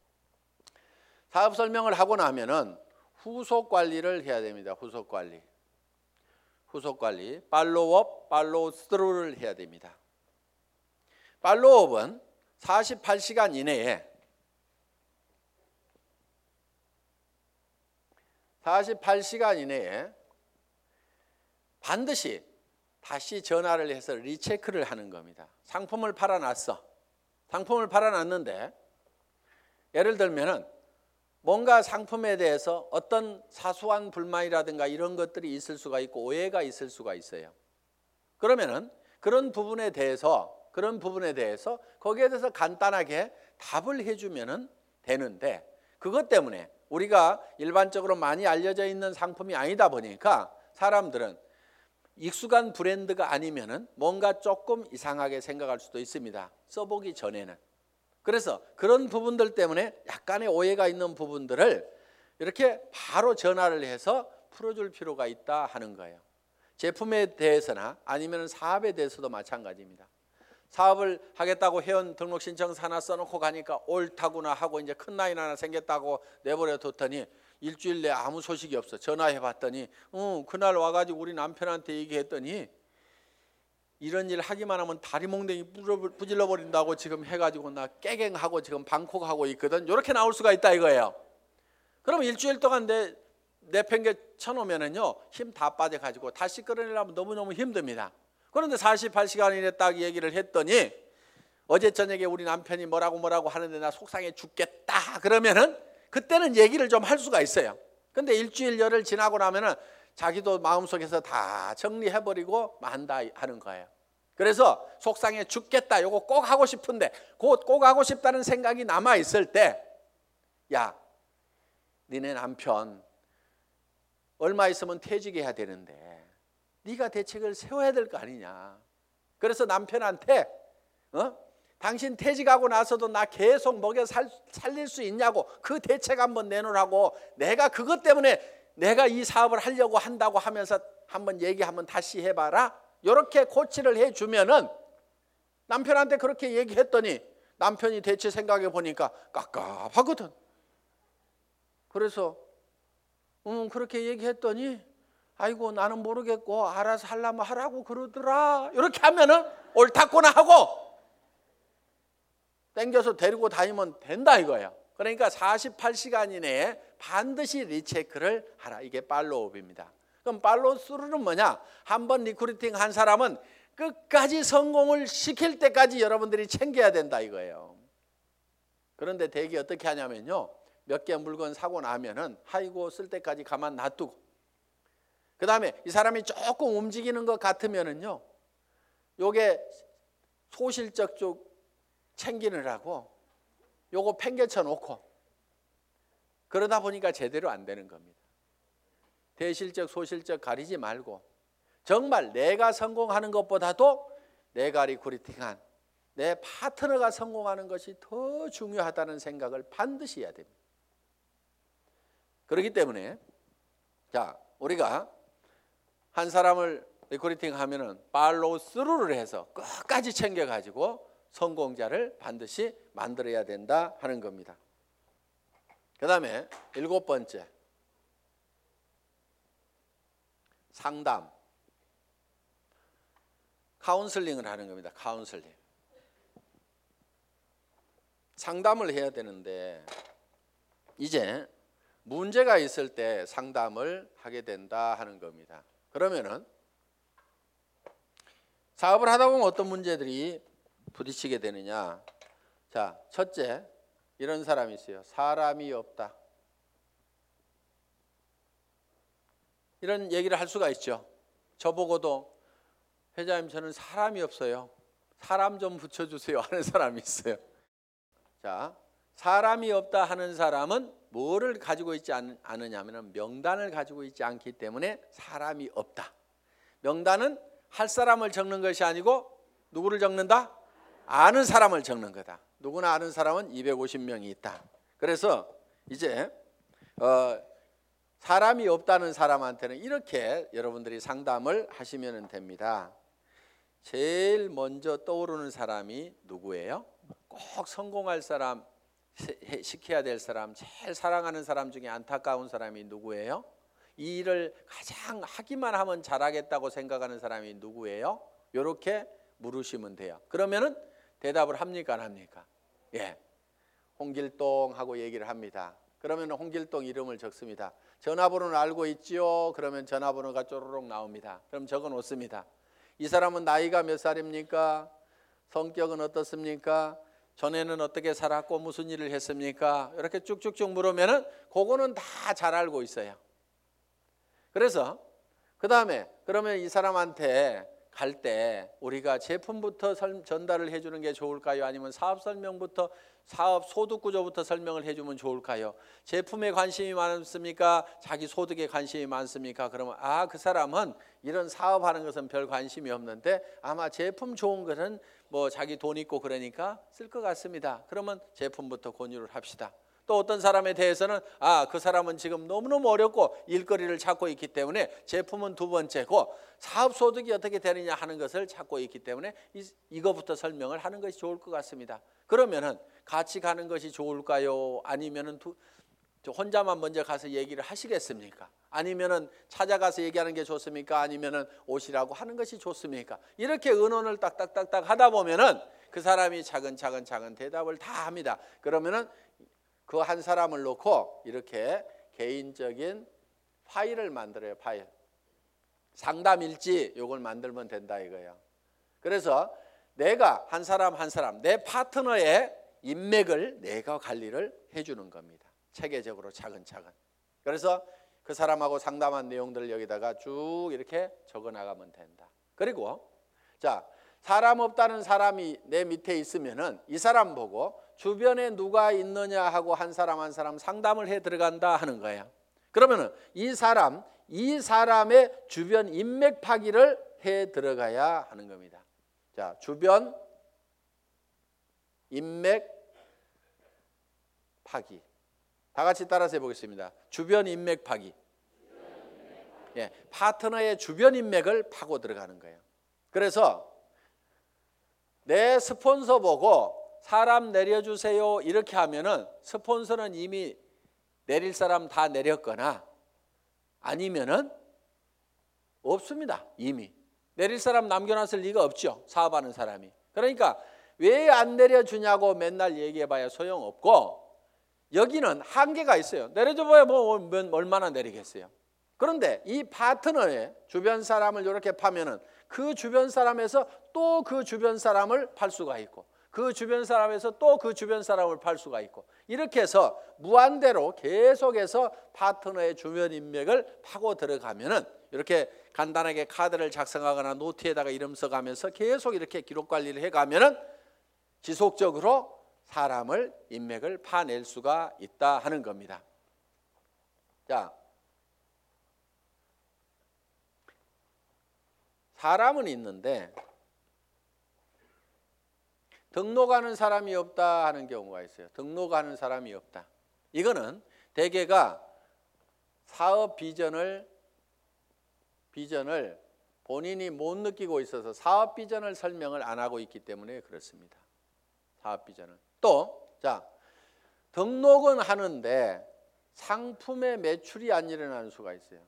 사업 설명을 하고 나면은 후속 관리를 해야 됩니다. 후속 관리. 후속 관리, 팔로우업, 팔로우 스루를 해야 됩니다. 팔로우업은 사십팔 시간 이내에 사십팔 시간 이내에 반드시 다시 전화를 해서 리체크를 하는 겁니다. 상품을 팔아놨어. 상품을 팔아놨는데 예를 들면은 뭔가 상품에 대해서 어떤 사소한 불만이라든가 이런 것들이 있을 수가 있고 오해가 있을 수가 있어요. 그러면은 그런 부분에 대해서 그런 부분에 대해서 거기에 대해서 간단하게 답을 해주면은 되는데, 그것 때문에 우리가 일반적으로 많이 알려져 있는 상품이 아니다 보니까 사람들은 익숙한 브랜드가 아니면은 뭔가 조금 이상하게 생각할 수도 있습니다. 써보기 전에는. 그래서 그런 부분들 때문에 약간의 오해가 있는 부분들을 이렇게 바로 전화를 해서 풀어줄 필요가 있다 하는 거예요. 제품에 대해서나 아니면 사업에 대해서도 마찬가지입니다. 사업을 하겠다고 회원 등록 신청서 하나 써놓고 가니까 옳다구나 하고 이제 큰 라인 하나 생겼다고 내버려 뒀더니 일주일 내에 아무 소식이 없어. 전화해 봤더니 어, 그날 와가지고 우리 남편한테 얘기했더니 이런 일 하기만 하면 다리 몽둥이 부질러 버린다고 지금 해가지고 나 깨갱하고 지금 방콕하고 있거든. 이렇게 나올 수가 있다 이거예요. 그럼 일주일 동안 내 내팽개 쳐놓으면은요 힘 다 빠져가지고 다시 끌어내려면 너무너무 힘듭니다. 그런데 사십팔 시간 이내 딱 얘기를 했더니 어제 저녁에 우리 남편이 뭐라고 뭐라고 하는데 나 속상해 죽겠다 그러면은 그때는 얘기를 좀 할 수가 있어요. 근데 일주일 열흘 지나고 나면은 자기도 마음속에서 다 정리해버리고 만다 하는 거예요. 그래서 속상해 죽겠다 요거 꼭 하고 싶은데 곧 꼭 하고 싶다는 생각이 남아있을 때, 야 니네 남편 얼마 있으면 퇴직해야 되는데 네가 대책을 세워야 될 거 아니냐. 그래서 남편한테 어? 당신 퇴직하고 나서도 나 계속 먹여 살, 살릴 수 있냐고 그 대책 한번 내놓으라고, 내가 그것 때문에 내가 이 사업을 하려고 한다고 하면서 한번 얘기 한번 다시 해봐라. 이렇게 코치를 해주면은 남편한테 그렇게 얘기했더니 남편이 대체 생각해 보니까 깝깝하거든. 그래서 음 그렇게 얘기했더니 아이고 나는 모르겠고 알아서 하려면 하라고 그러더라. 이렇게 하면은 옳다구나 하고 땡겨서 데리고 다니면 된다 이거예요. 그러니까 사십팔 시간 이내에 반드시 리체크를 하라. 이게 팔로우업입니다. 그럼 팔로우 스루는 뭐냐? 한번 리크루팅 한 사람은 끝까지 성공을 시킬 때까지 여러분들이 챙겨야 된다 이거예요. 그런데 대개 어떻게 하냐면요, 몇 개 물건 사고 나면은 아이고 쓸 때까지 가만 놔두고, 그 다음에 이 사람이 조금 움직이는 것 같으면은요 요게 소실적 쪽 챙기느라고 요거 팽개쳐 놓고 그러다 보니까 제대로 안 되는 겁니다. 대실적 소실적 가리지 말고 정말 내가 성공하는 것보다도 내가 리크루팅한 내 파트너가 성공하는 것이 더 중요하다는 생각을 반드시 해야 됩니다. 그렇기 때문에 자 우리가 한 사람을 리크루팅 하면은 팔로우 스루를 해서 끝까지 챙겨가지고 성공자를 반드시 만들어야 된다 하는 겁니다. 그 다음에 일곱 번째, 상담, 카운슬링을 하는 겁니다. 카운슬링. 상담을 해야 되는데 이제 문제가 있을 때 상담을 하게 된다 하는 겁니다. 그러면은 사업을 하다 보면 어떤 문제들이 부딪히게 되느냐. 자, 첫째, 이런 사람이 있어요. 사람이 없다. 이런 얘기를 할 수가 있죠. 저보고도 회장님 저는 사람이 없어요. 사람 좀 붙여주세요 하는 사람이 있어요. 자, 사람이 없다 하는 사람은 뭐를 가지고 있지 않느냐 하면 명단을 가지고 있지 않기 때문에 사람이 없다. 명단은 할 사람을 적는 것이 아니고 누구를 적는다? 아는 사람을 적는 거다. 누구나 아는 사람은 이백오십 명이 있다. 그래서 이제 어, 사람이 없다는 사람한테는 이렇게 여러분들이 상담을 하시면 됩니다. 제일 먼저 떠오르는 사람이 누구예요? 꼭 성공할 사람, 시켜야 될 사람, 제일 사랑하는 사람 중에 안타까운 사람이 누구예요? 이 일을 가장 하기만 하면 잘하겠다고 생각하는 사람이 누구예요? 이렇게 물으시면 돼요. 그러면은 대답을 합니까 안 합니까? 예, 홍길동 하고 얘기를 합니다. 그러면 홍길동 이름을 적습니다. 전화번호는 알고 있지요? 그러면 전화번호가 쪼르륵 나옵니다. 그럼 적어 놓습니다. 이 사람은 나이가 몇 살입니까? 성격은 어떻습니까? 전에는 어떻게 살았고 무슨 일을 했습니까? 이렇게 쭉쭉쭉 물으면은 그거는 다 잘 알고 있어요. 그래서 그 다음에 그러면 이 사람한테 갈 때 우리가 제품부터 전달을 해주는 게 좋을까요? 아니면 사업 설명부터 사업 소득 구조부터 설명을 해주면 좋을까요? 제품에 관심이 많습니까? 자기 소득에 관심이 많습니까? 그러면 아, 그 사람은 이런 사업하는 것은 별 관심이 없는데 아마 제품 좋은 것은 뭐 자기 돈 있고 그러니까 쓸 것 같습니다. 그러면 제품부터 권유를 합시다. 또 어떤 사람에 대해서는 아, 그 사람은 지금 너무너무 어렵고 일거리를 찾고 있기 때문에 제품은 두 번째고 사업 소득이 어떻게 되느냐 하는 것을 찾고 있기 때문에 이, 이거부터 설명을 하는 것이 좋을 것 같습니다. 그러면은 같이 가는 것이 좋을까요? 아니면은 두, 혼자만 먼저 가서 얘기를 하시겠습니까? 아니면은 찾아가서 얘기하는 게 좋습니까? 아니면은 오시라고 하는 것이 좋습니까? 이렇게 의논을 딱딱딱딱 하다 보면은 그 사람이 차근차근 차근 대답을 다 합니다. 그러면은 그 한 사람을 놓고 이렇게 개인적인 파일을 만들어요. 파일. 상담일지 요걸 만들면 된다 이거예요. 그래서 내가 한 사람 한 사람 내 파트너의 인맥을 내가 관리를 해주는 겁니다. 체계적으로 차근차근. 그래서 그 사람하고 상담한 내용들을 여기다가 쭉 이렇게 적어 나가면 된다. 그리고 자, 사람 없다는 사람이 내 밑에 있으면은 이 사람 보고 주변에 누가 있느냐 하고 한 사람 한 사람 상담을 해 들어간다 하는 거예요. 그러면은 이 사람, 이 사람의 주변 인맥 파기를 해 들어가야 하는 겁니다. 자, 주변 인맥 파기. 다 같이 따라서 해보겠습니다. 주변 인맥 파기. 예, 파트너의 주변 인맥을 파고 들어가는 거예요. 그래서 내 스폰서 보고 사람 내려주세요 이렇게 하면은 스폰서는 이미 내릴 사람 다 내렸거나 아니면은 없습니다. 이미 내릴 사람 남겨놨을 리가 없죠. 사업하는 사람이. 그러니까 왜 안 내려주냐고 맨날 얘기해봐야 소용없고 여기는 한계가 있어요. 내려줘봐야 뭐 얼마나 내리겠어요. 그런데 이 파트너의 주변 사람을 이렇게 파면은 그 주변 사람에서 또 그 주변 사람을 팔 수가 있고 그 주변 사람에서 또 그 주변 사람을 팔 수가 있고 이렇게 해서 무한대로 계속해서 파트너의 주변 인맥을 파고 들어가면은 이렇게 간단하게 카드를 작성하거나 노트에다가 이름 써가면서 계속 이렇게 기록 관리를 해가면은 지속적으로 사람을 인맥을 파낼 수가 있다 하는 겁니다. 자, 사람은 있는데 등록하는 사람이 없다 하는 경우가 있어요. 등록하는 사람이 없다. 이거는 대개가 사업 비전을 비전을 본인이 못 느끼고 있어서 사업 비전을 설명을 안 하고 있기 때문에 그렇습니다. 사업 비전을. 또, 자, 등록은 하는데 상품의 매출이 안 일어나는 수가 있어요.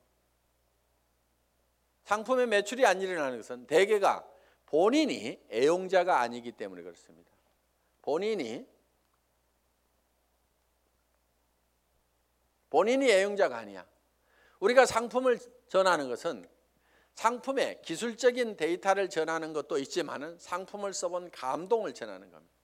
상품의 매출이 안 일어나는 것은 대개가 본인이 애용자가 아니기 때문에 그렇습니다. 본인이 본인이 애용자가 아니야. 우리가 상품을 전하는 것은 상품의 기술적인 데이터를 전하는 것도 있지만은 상품을 써본 감동을 전하는 겁니다.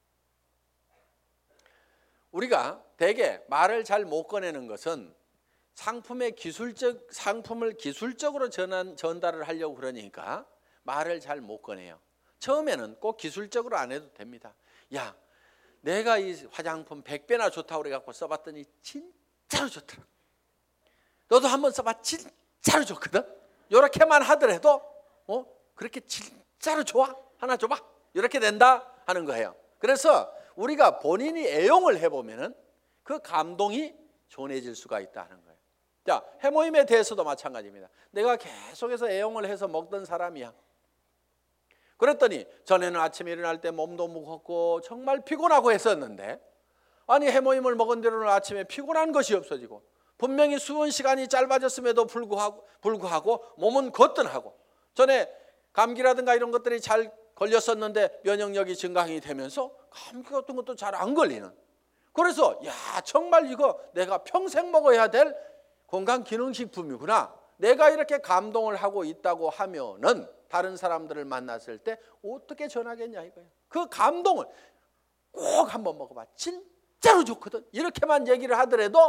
우리가 대개 말을 잘 못 꺼내는 것은 상품의 기술적 상품을 기술적으로 전한, 전달을 하려고 그러니까 말을 잘 못 꺼내요. 처음에는 꼭 기술적으로 안 해도 됩니다. 야, 내가 이 화장품 백 배나 좋다고 그래갖고 써봤더니 진짜로 좋더라. 너도 한번 써봐. 진짜로 좋거든. 이렇게만 하더라도 어? 그렇게 진짜로 좋아? 하나 줘봐. 이렇게 된다 하는 거예요. 그래서 우리가 본인이 애용을 해보면은 그 감동이 전해질 수가 있다는 거예요. 자, 해모임에 대해서도 마찬가지입니다. 내가 계속해서 애용을 해서 먹던 사람이야. 그랬더니 전에는 아침에 일어날 때 몸도 무겁고 정말 피곤하고 했었는데, 아니 해모임을 먹은 뒤로는 아침에 피곤한 것이 없어지고 분명히 수분 시간이 짧아졌음에도 불구하고, 불구하고 몸은 거뜬하고, 전에 감기라든가 이런 것들이 잘 걸렸었는데 면역력이 증강이 되면서 감기 같은 것도 잘 안 걸리는, 그래서 야 정말 이거 내가 평생 먹어야 될 건강기능식품이구나, 내가 이렇게 감동을 하고 있다고 하면은 다른 사람들을 만났을 때 어떻게 전하겠냐 이거예요. 그 감동을 꼭 한번 먹어봐, 진짜로 좋거든, 이렇게만 얘기를 하더라도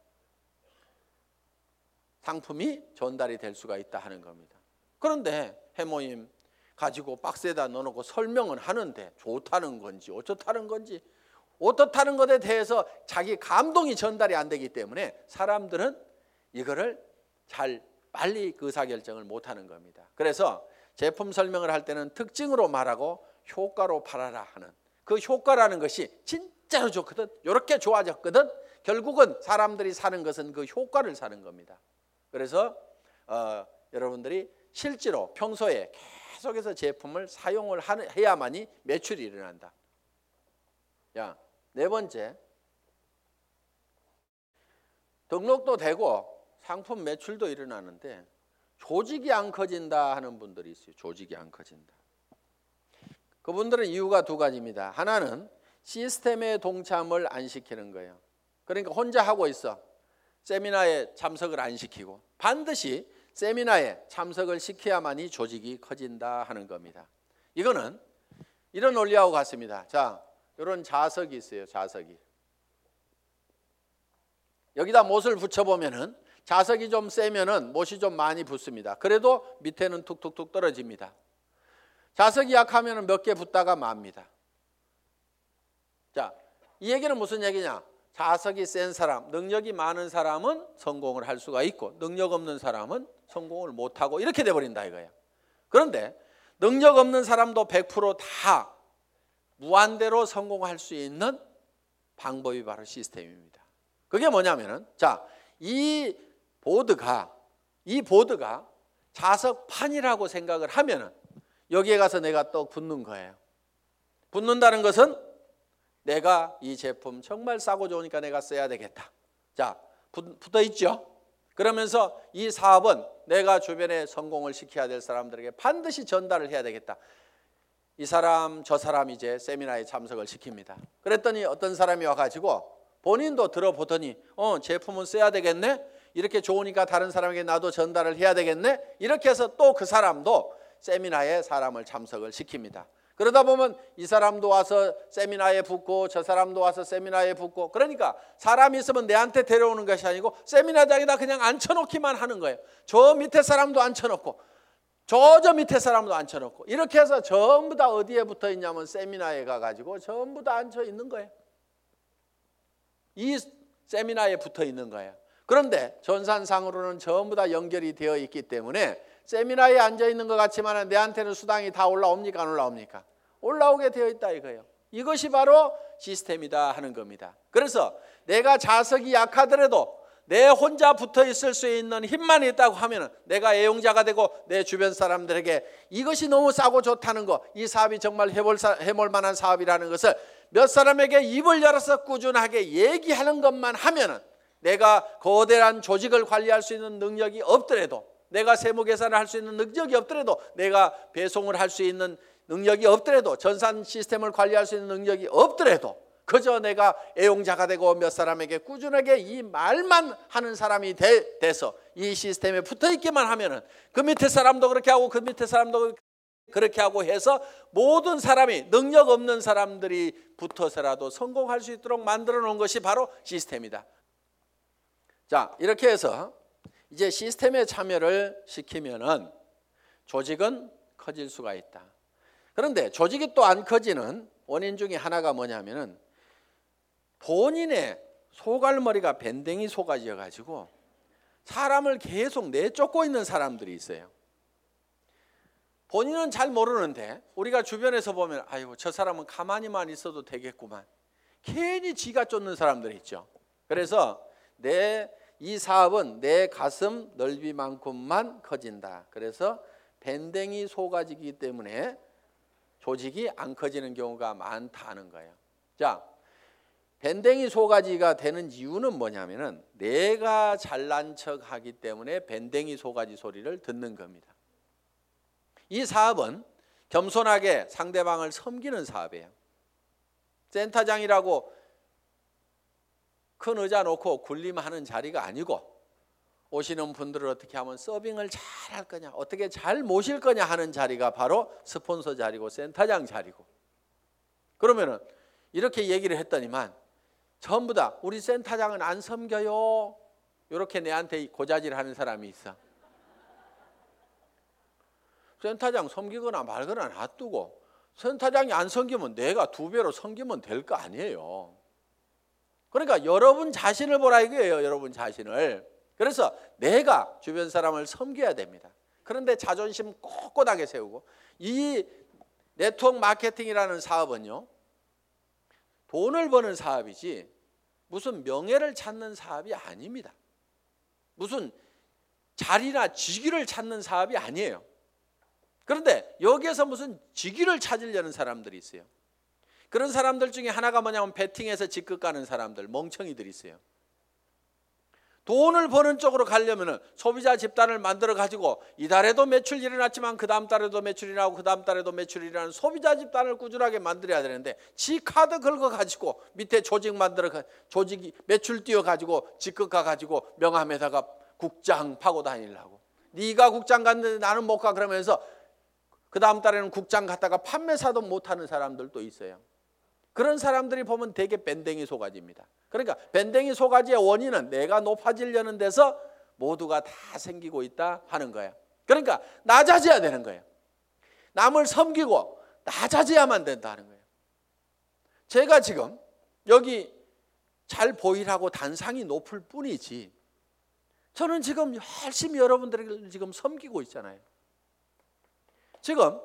상품이 전달이 될 수가 있다 하는 겁니다. 그런데 해모임 가지고 박스에다 넣어놓고 설명은 하는데 좋다는 건지 어쩌다는 건지 어떻다는 것에 대해서 자기 감동이 전달이 안 되기 때문에 사람들은 이거를 잘 빨리 의사결정을 못하는 겁니다. 그래서 제품 설명을 할 때는 특징으로 말하고 효과로 팔아라 하는, 그 효과라는 것이 진짜로 좋거든, 이렇게 좋아졌거든, 결국은 사람들이 사는 것은 그 효과를 사는 겁니다. 그래서 어, 여러분들이 실제로 평소에 계속해서 제품을 사용을 해야만이 매출이 일어난다. 야, 네 번째, 등록도 되고 상품 매출도 일어나는데 조직이 안 커진다 하는 분들이 있어요. 조직이 안 커진다. 그분들은 이유가 두 가지입니다. 하나는 시스템에 동참을 안 시키는 거예요. 그러니까 혼자 하고 있어. 세미나에 참석을 안 시키고, 반드시 세미나에 참석을 시켜야만이 조직이 커진다 하는 겁니다. 이거는 이런 원리하고 같습니다. 자, 이런 자석이 있어요. 자석이. 여기다 못을 붙여보면은 자석이 좀 세면은 못이 좀 많이 붙습니다. 그래도 밑에는 툭툭툭 떨어집니다. 자석이 약하면은 몇 개 붙다가 맙니다. 자, 이 얘기는 무슨 얘기냐? 자석이 센 사람, 능력이 많은 사람은 성공을 할 수가 있고 능력 없는 사람은 성공을 못하고 이렇게 돼버린다 이거예요. 그런데 능력 없는 사람도 백 퍼센트 다 무한대로 성공할 수 있는 방법이 바로 시스템입니다. 그게 뭐냐면은, 자, 이 보드가 이 보드가 자석판이라고 생각을 하면은 여기에 가서 내가 또 붙는 거예요. 붙는다는 것은 내가 이 제품 정말 싸고 좋으니까 내가 써야 되겠다. 자, 붙어 있죠. 그러면서 이 사업은 내가 주변에 성공을 시켜야 될 사람들에게 반드시 전달을 해야 되겠다. 이 사람 저 사람 이제 세미나에 참석을 시킵니다. 그랬더니 어떤 사람이 와가지고 본인도 들어보더니 어 제품은 써야 되겠네, 이렇게 좋으니까 다른 사람에게 나도 전달을 해야 되겠네, 이렇게 해서 또 그 사람도 세미나에 사람을 참석을 시킵니다. 그러다 보면 이 사람도 와서 세미나에 붙고 저 사람도 와서 세미나에 붙고, 그러니까 사람이 있으면 내한테 데려오는 것이 아니고 세미나장에다 그냥 앉혀놓기만 하는 거예요. 저 밑에 사람도 앉혀놓고 저 저 밑에 사람도 앉혀놓고 이렇게 해서 전부 다 어디에 붙어 있냐면 세미나에 가가지고 전부 다 앉혀 있는 거예요. 이 세미나에 붙어 있는 거예요. 그런데 전산상으로는 전부 다 연결이 되어 있기 때문에 세미나에 앉아 있는 것 같지만 내한테는 수당이 다 올라옵니까? 안 올라옵니까? 올라오게 되어 있다 이거예요. 이것이 바로 시스템이다 하는 겁니다. 그래서 내가 자석이 약하더라도 내 혼자 붙어 있을 수 있는 힘만 있다고 하면 내가 애용자가 되고 내 주변 사람들에게 이것이 너무 싸고 좋다는 거, 이 사업이 정말 해볼, 해볼 만한 사업이라는 것을 몇 사람에게 입을 열어서 꾸준하게 얘기하는 것만 하면 내가 거대한 조직을 관리할 수 있는 능력이 없더라도, 내가 세무 계산을 할 수 있는 능력이 없더라도, 내가 배송을 할 수 있는 능력이 없더라도, 전산 시스템을 관리할 수 있는 능력이 없더라도 그저 내가 애용자가 되고 몇 사람에게 꾸준하게 이 말만 하는 사람이 돼, 돼서 이 시스템에 붙어 있기만 하면은 그 밑에 사람도 그렇게 하고 그 밑에 사람도 그렇게 하고 해서 모든 사람이, 능력 없는 사람들이 붙어서라도 성공할 수 있도록 만들어 놓은 것이 바로 시스템이다. 자, 이렇게 해서 이제 시스템에 참여를 시키면은 조직은 커질 수가 있다. 그런데 조직이 또 안 커지는 원인 중에 하나가 뭐냐면은 본인의 소갈머리가 밴댕이 속아져 가지고 사람을 계속 내쫓고 있는 사람들이 있어요. 본인은 잘 모르는데 우리가 주변에서 보면 아이고 저 사람은 가만히만 있어도 되겠구만. 괜히 지가 쫓는 사람들이 있죠. 그래서 내 이 사업은 내 가슴 넓이만큼만 커진다. 그래서 밴댕이 소가지이기 때문에 조직이 안 커지는 경우가 많다는 거예요. 자, 밴댕이 소가지가 되는 이유는 뭐냐면은 내가 잘난 척하기 때문에 밴댕이 소가지 소리를 듣는 겁니다. 이 사업은 겸손하게 상대방을 섬기는 사업이에요. 센터장이라고 큰 의자 놓고 군림하는 자리가 아니고 오시는 분들을 어떻게 하면 서빙을 잘 할 거냐, 어떻게 잘 모실 거냐 하는 자리가 바로 스폰서 자리고 센터장 자리고. 그러면은 이렇게 얘기를 했더니만 전부 다 우리 센터장은 안 섬겨요. 이렇게 내한테 고자질 하는 사람이 있어. 센터장 섬기거나 말거나 놔두고 센터장이 안 섬기면 내가 두 배로 섬기면 될 거 아니에요. 그러니까 여러분 자신을 보라 이거예요. 여러분 자신을. 그래서 내가 주변 사람을 섬겨야 됩니다. 그런데 자존심 꼿꼿하게 세우고, 이 네트워크 마케팅이라는 사업은요, 돈을 버는 사업이지 무슨 명예를 찾는 사업이 아닙니다. 무슨 자리나 직위를 찾는 사업이 아니에요. 그런데 여기에서 무슨 직위를 찾으려는 사람들이 있어요. 그런 사람들 중에 하나가 뭐냐면 베팅해서 직급 가는 사람들, 멍청이들이 있어요. 돈을 버는 쪽으로 가려면 소비자 집단을 만들어 가지고 이달에도 매출 일어났지만 그 다음 달에도 매출이 일어나고 그 다음 달에도 매출이 일어나는 소비자 집단을 꾸준하게 만들어야 되는데, 지 카드 긁어 가지고 밑에 조직 만들어 조직이 매출 띄워 가지고 직급 가 가지고 명함에다가 국장 파고 다니려고. 네가 국장 갔는데 나는 못 가 그러면서 그 다음 달에는 국장 갔다가 판매사도 못하는 사람들도 있어요. 그런 사람들이 보면 되게 밴댕이 소가지입니다. 그러니까 밴댕이 소가지의 원인은 내가 높아지려는 데서 모두가 다 생기고 있다 하는 거예요. 그러니까 낮아져야 되는 거예요. 남을 섬기고 낮아져야만 된다는 거예요. 제가 지금 여기 잘 보이라고 단상이 높을 뿐이지 저는 지금 열심히 여러분들을 지금 섬기고 있잖아요. 지금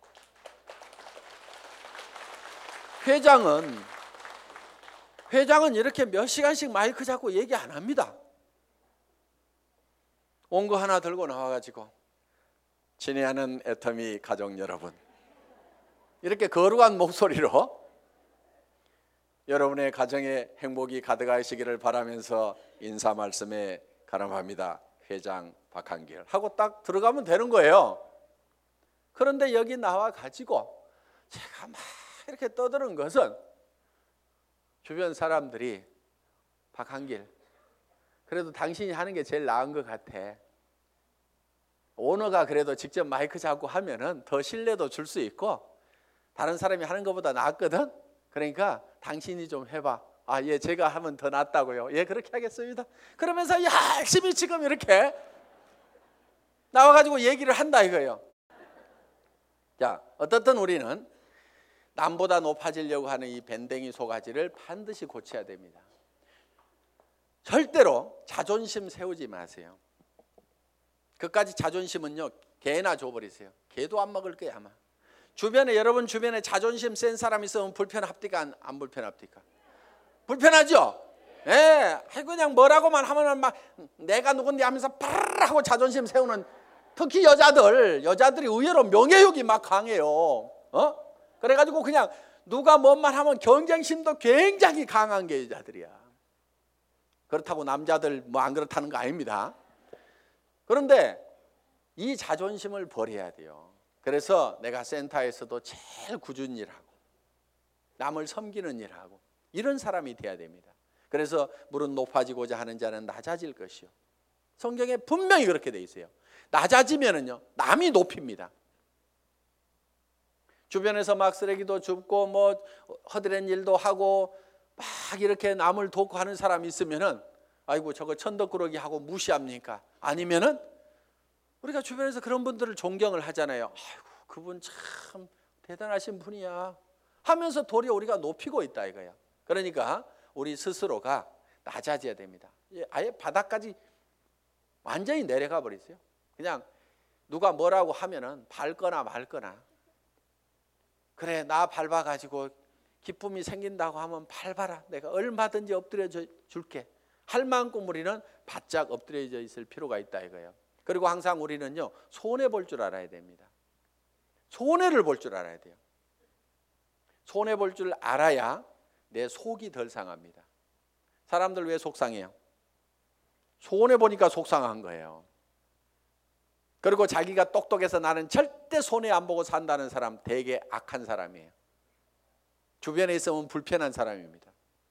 회장은 회장은 이렇게 몇 시간씩 마이크 잡고 얘기 안 합니다. 온 거 하나 들고 나와가지고 친애하는 애터미 가족 여러분, 이렇게 거룩한 목소리로 여러분의 가정에 행복이 가득하시기를 바라면서 인사 말씀에 가름합니다. 회장 박한길 하고 딱 들어가면 되는 거예요. 그런데 여기 나와 가지고 제가 막 이렇게 떠드는 것은 주변 사람들이 박한길, 그래도 당신이 하는 게 제일 나은 것 같아. 오너가 그래도 직접 마이크 잡고 하면은 더 신뢰도 줄 수 있고 다른 사람이 하는 것보다 낫거든. 그러니까 당신이 좀 해봐. 아, 예, 제가 하면 더 낫다고요. 예, 그렇게 하겠습니다. 그러면서 열심히 지금 이렇게 나와가지고 얘기를 한다 이거예요. 자, 어떻든 우리는 남보다 높아지려고 하는 이 밴댕이 소가지를 반드시 고쳐야 됩니다. 절대로 자존심 세우지 마세요. 그까지 자존심은요, 개나 줘버리세요. 개도 안 먹을 거야 아마. 주변에, 여러분 주변에 자존심 센 사람 있으면 불편합니까? 안, 안 불편합니까? 불편하죠? 예, 네, 그냥 뭐라고만 하면은 막 내가 누군데 하면서 파르르 하고 자존심 세우는, 특히 여자들, 여자들이 의외로 명예욕이 막 강해요. 어? 그래가지고 그냥 누가 뭔 말 하면 경쟁심도 굉장히 강한 게 여자들이야. 그렇다고 남자들 뭐 안 그렇다는 거 아닙니다. 그런데 이 자존심을 버려야 돼요. 그래서 내가 센터에서도 제일 꾸준히 일하고 남을 섬기는 일하고 이런 사람이 돼야 됩니다. 그래서 물은 높아지고자 하는 자는 낮아질 것이요. 성경에 분명히 그렇게 돼 있어요. 낮아지면은요, 남이 높입니다. 주변에서 막 쓰레기도 줍고 뭐 허드렛 일도 하고 막 이렇게 남을 돕고 하는 사람이 있으면은 아이고 저거 천덕꾸러기 하고 무시합니까? 아니면은 우리가 주변에서 그런 분들을 존경을 하잖아요. 아이고 그분 참 대단하신 분이야 하면서 도리어 우리가 높이고 있다 이거야. 그러니까 우리 스스로가 낮아져야 됩니다. 아예 바닥까지 완전히 내려가 버리세요. 그냥 누가 뭐라고 하면은 밟거나 말거나, 그래 나 밟아가지고 기쁨이 생긴다고 하면 밟아라, 내가 얼마든지 엎드려 줄게 할 만큼 우리는 바짝 엎드려져 있을 필요가 있다 이거예요. 그리고 항상 우리는요 손해 볼 줄 알아야 됩니다. 손해를 볼 줄 알아야 돼요. 손해 볼 줄 알아야 내 속이 덜 상합니다. 사람들 왜 속상해요? 손해 보니까 속상한 거예요. 그리고 자기가 똑똑해서 나는 절대 손해 안 보고 산다는 사람 되게 악한 사람이에요. 주변에 있으면 불편한 사람입니다.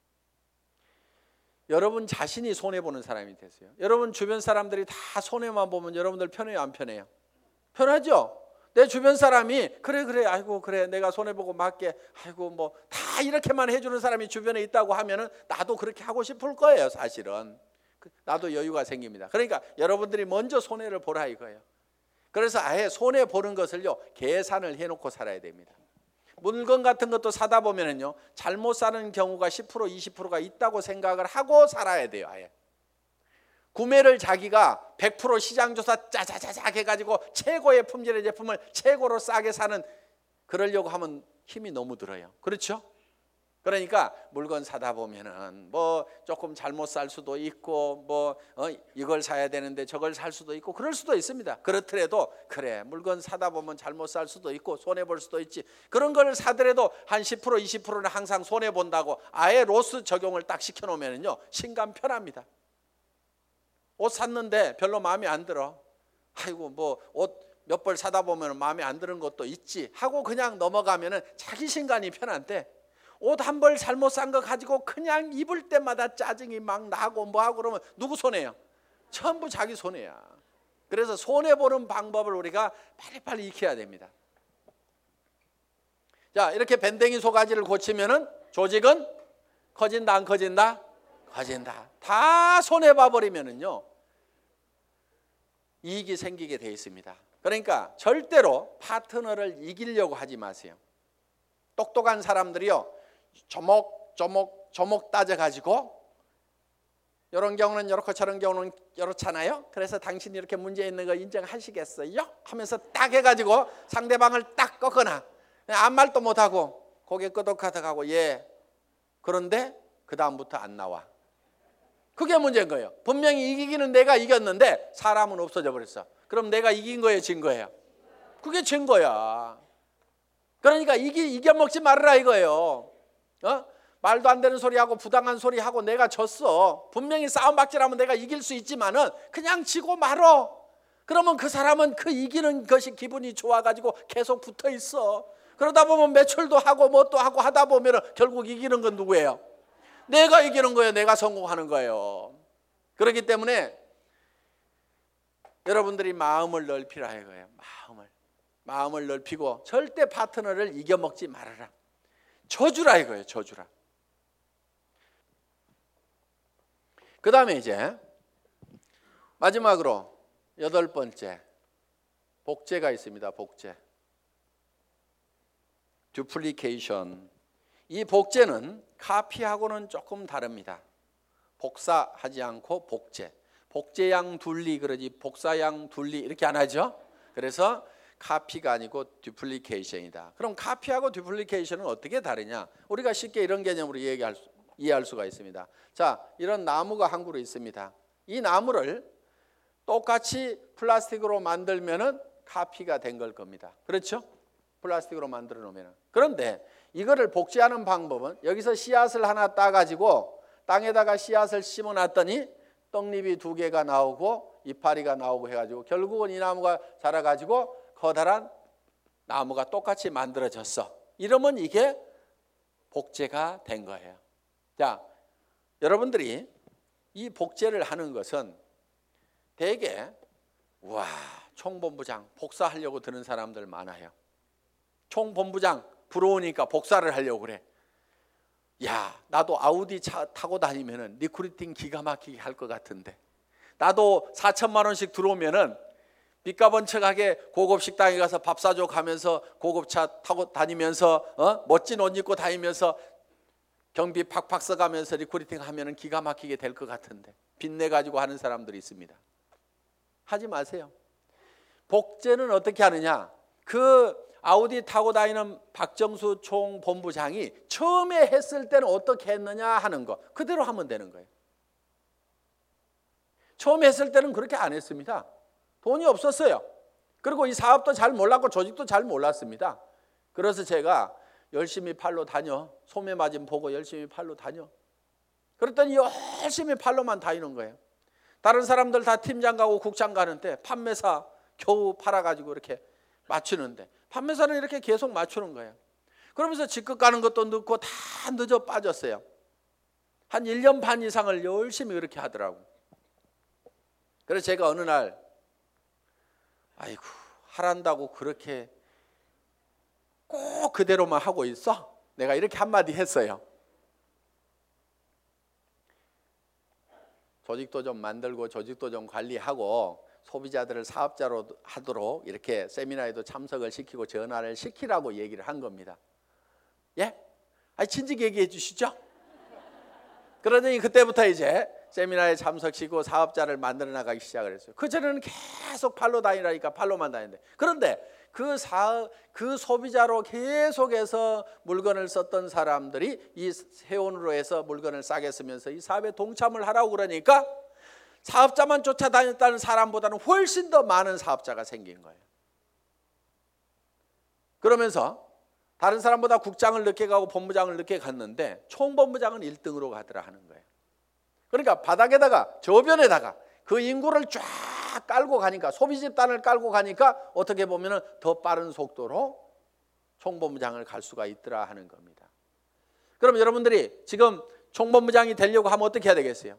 여러분 자신이 손해보는 사람이 되세요. 여러분 주변 사람들이 다 손해만 보면 여러분들 편해요, 안 편해요? 편하죠? 내 주변 사람이 그래 그래 아이고 그래 내가 손해보고 맞게 아이고 뭐 다 이렇게만 해주는 사람이 주변에 있다고 하면은 나도 그렇게 하고 싶을 거예요. 사실은 나도 여유가 생깁니다. 그러니까 여러분들이 먼저 손해를 보라 이거예요. 그래서 아예 손해 보는 것을요 계산을 해놓고 살아야 됩니다. 물건 같은 것도 사다 보면은요 잘못 사는 경우가 십 퍼센트 이십 퍼센트가 있다고 생각을 하고 살아야 돼요. 아예 구매를 자기가 백 퍼센트 시장조사 짜자자작 해가지고 최고의 품질의 제품을 최고로 싸게 사는, 그러려고 하면 힘이 너무 들어요. 그렇죠? 그러니까 물건 사다 보면은 뭐 조금 잘못 살 수도 있고 뭐 어 이걸 사야 되는데 저걸 살 수도 있고 그럴 수도 있습니다. 그렇더라도 그래 물건 사다 보면 잘못 살 수도 있고 손해 볼 수도 있지, 그런 걸 사더라도 한 십 퍼센트 이십 퍼센트는 항상 손해 본다고 아예 로스 적용을 딱 시켜 놓으면은요 신감 편합니다. 옷 샀는데 별로 마음에 안 들어, 아이고 뭐 옷 몇 벌 사다 보면 마음에 안 드는 것도 있지 하고 그냥 넘어가면은 자기 신간이 편한데, 옷 한 벌 잘못 산 거 가지고 그냥 입을 때마다 짜증이 막 나고 뭐하고 그러면 누구 손해요? 전부 자기 손해야. 그래서 손해보는 방법을 우리가 빨리빨리 익혀야 됩니다. 자, 이렇게 밴댕이 소가지를 고치면은 조직은 커진다 안 커진다? 커진다. 다 손해봐 버리면은요 이익이 생기게 돼 있습니다. 그러니까 절대로 파트너를 이기려고 하지 마세요. 똑똑한 사람들이요 조목조목 조목 따져가지고 이런 경우는 이렇고 저런 경우는 이렇잖아요. 그래서 당신이 이렇게 문제 있는 거 인정하시겠어요? 하면서 딱 해가지고 상대방을 딱 꺾거나 아무 말도 못하고 고개 끄덕하다가고 예 그런데 그 다음부터 안 나와. 그게 문제인 거예요. 분명히 이기기는 내가 이겼는데 사람은 없어져 버렸어. 그럼 내가 이긴 거예요, 진 거예요? 그게 진 거야. 그러니까 이기, 이겨먹지 말아라 이거예요. 어? 말도 안 되는 소리하고 부당한 소리하고 내가 졌어. 분명히 싸움박질하면 내가 이길 수 있지만은 그냥 지고 말어. 그러면 그 사람은 그 이기는 것이 기분이 좋아가지고 계속 붙어 있어. 그러다 보면 매출도 하고 뭣도 하고 하다 보면은 결국 이기는 건 누구예요? 내가 이기는 거예요. 내가 성공하는 거예요. 그렇기 때문에 여러분들이 마음을 넓히라 이거예요. 마음을. 마음을 넓히고 절대 파트너를 이겨먹지 말아라. 져주라 이거예요. 져주라. 그 다음에 이제 마지막으로 여덟 번째 복제가 있습니다. 복제. 듀플리케이션. 이 복제는 카피하고는 조금 다릅니다. 복사하지 않고 복제. 복제양 둘리 그러지 복사양 둘리 이렇게 안 하죠. 그래서 카피가 아니고 듀플리케이션이다. 그럼 카피하고 듀플리케이션은 어떻게 다르냐? 우리가 쉽게 이런 개념으로 얘기할 수, 이해할 수가 있습니다. 자, 이런 나무가 한 그루 있습니다. 이 나무를 똑같이 플라스틱으로 만들면은 카피가 된 걸 겁니다. 그렇죠? 플라스틱으로 만들어 놓으면. 그런데 이거를 복제하는 방법은 여기서 씨앗을 하나 따가지고 땅에다가 씨앗을 심어놨더니 떡잎이 두 개가 나오고 이파리가 나오고 해가지고 결국은 이 나무가 자라가지고 커다란 나무가 똑같이 만들어졌어. 이러면 이게 복제가 된 거예요. 자, 여러분들이 이 복제를 하는 것은 대개 와 총본부장 복사하려고 드는 사람들 많아요. 총본부장 부러우니까 복사를 하려고 그래. 야, 나도 아우디 차 타고 다니면은 리크루팅 기가 막히게 할 것 같은데, 나도 사천만 원씩 들어오면은 빚가번쩍하게 고급 식당에 가서 밥 사줘 가면서 고급차 타고 다니면서 어? 멋진 옷 입고 다니면서 경비 팍팍 써가면서 리크루팅 하면은 기가 막히게 될 것 같은데 빚내 가지고 하는 사람들이 있습니다. 하지 마세요. 복제는 어떻게 하느냐? 그 아우디 타고 다니는 박정수 총본부장이 처음에 했을 때는 어떻게 했느냐 하는 거 그대로 하면 되는 거예요. 처음에 했을 때는 그렇게 안 했습니다. 돈이 없었어요. 그리고 이 사업도 잘 몰랐고 조직도 잘 몰랐습니다. 그래서 제가 열심히 팔로 다녀. 소매 마진 보고 열심히 팔로 다녀. 그랬더니 열심히 팔로만 다니는 거예요. 다른 사람들 다 팀장 가고 국장 가는데 판매사 겨우 팔아가지고 이렇게 맞추는데 판매사는 이렇게 계속 맞추는 거예요. 그러면서 직급 가는 것도 늦고 다 늦어 빠졌어요. 한 일 년 반 이상을 열심히 그렇게 하더라고. 그래서 제가 어느 날 아이고 하란다고 그렇게 꼭 그대로만 하고 있어? 내가 이렇게 한마디 했어요. 조직도 좀 만들고 조직도 좀 관리하고 소비자들을 사업자로 하도록 이렇게 세미나에도 참석을 시키고 전화를 시키라고 얘기를 한 겁니다. 예? 아니 진즉 얘기해 주시죠. 그러더니 그때부터 이제 세미나에 참석시키고 사업자를 만들어 나가기 시작을 했어요. 그전에는 계속 팔로 다니라니까 팔로만 다니는데 그런데 그 사업, 그 소비자로 계속해서 물건을 썼던 사람들이 이 세원으로 해서 물건을 싸게 쓰면서 이 사업에 동참을 하라고 그러니까 사업자만 쫓아다녔다는 사람보다는 훨씬 더 많은 사업자가 생긴 거예요. 그러면서 다른 사람보다 국장을 늦게 가고 본부장을 늦게 갔는데 총본부장은 일 등으로 가더라 하는 거예요. 그러니까 바닥에다가 저변에다가 그 인구를 쫙 깔고 가니까 소비 집단을 깔고 가니까 어떻게 보면 더 빠른 속도로 총본부장을 갈 수가 있더라 하는 겁니다. 그럼 여러분들이 지금 총본부장이 되려고 하면 어떻게 해야 되겠어요?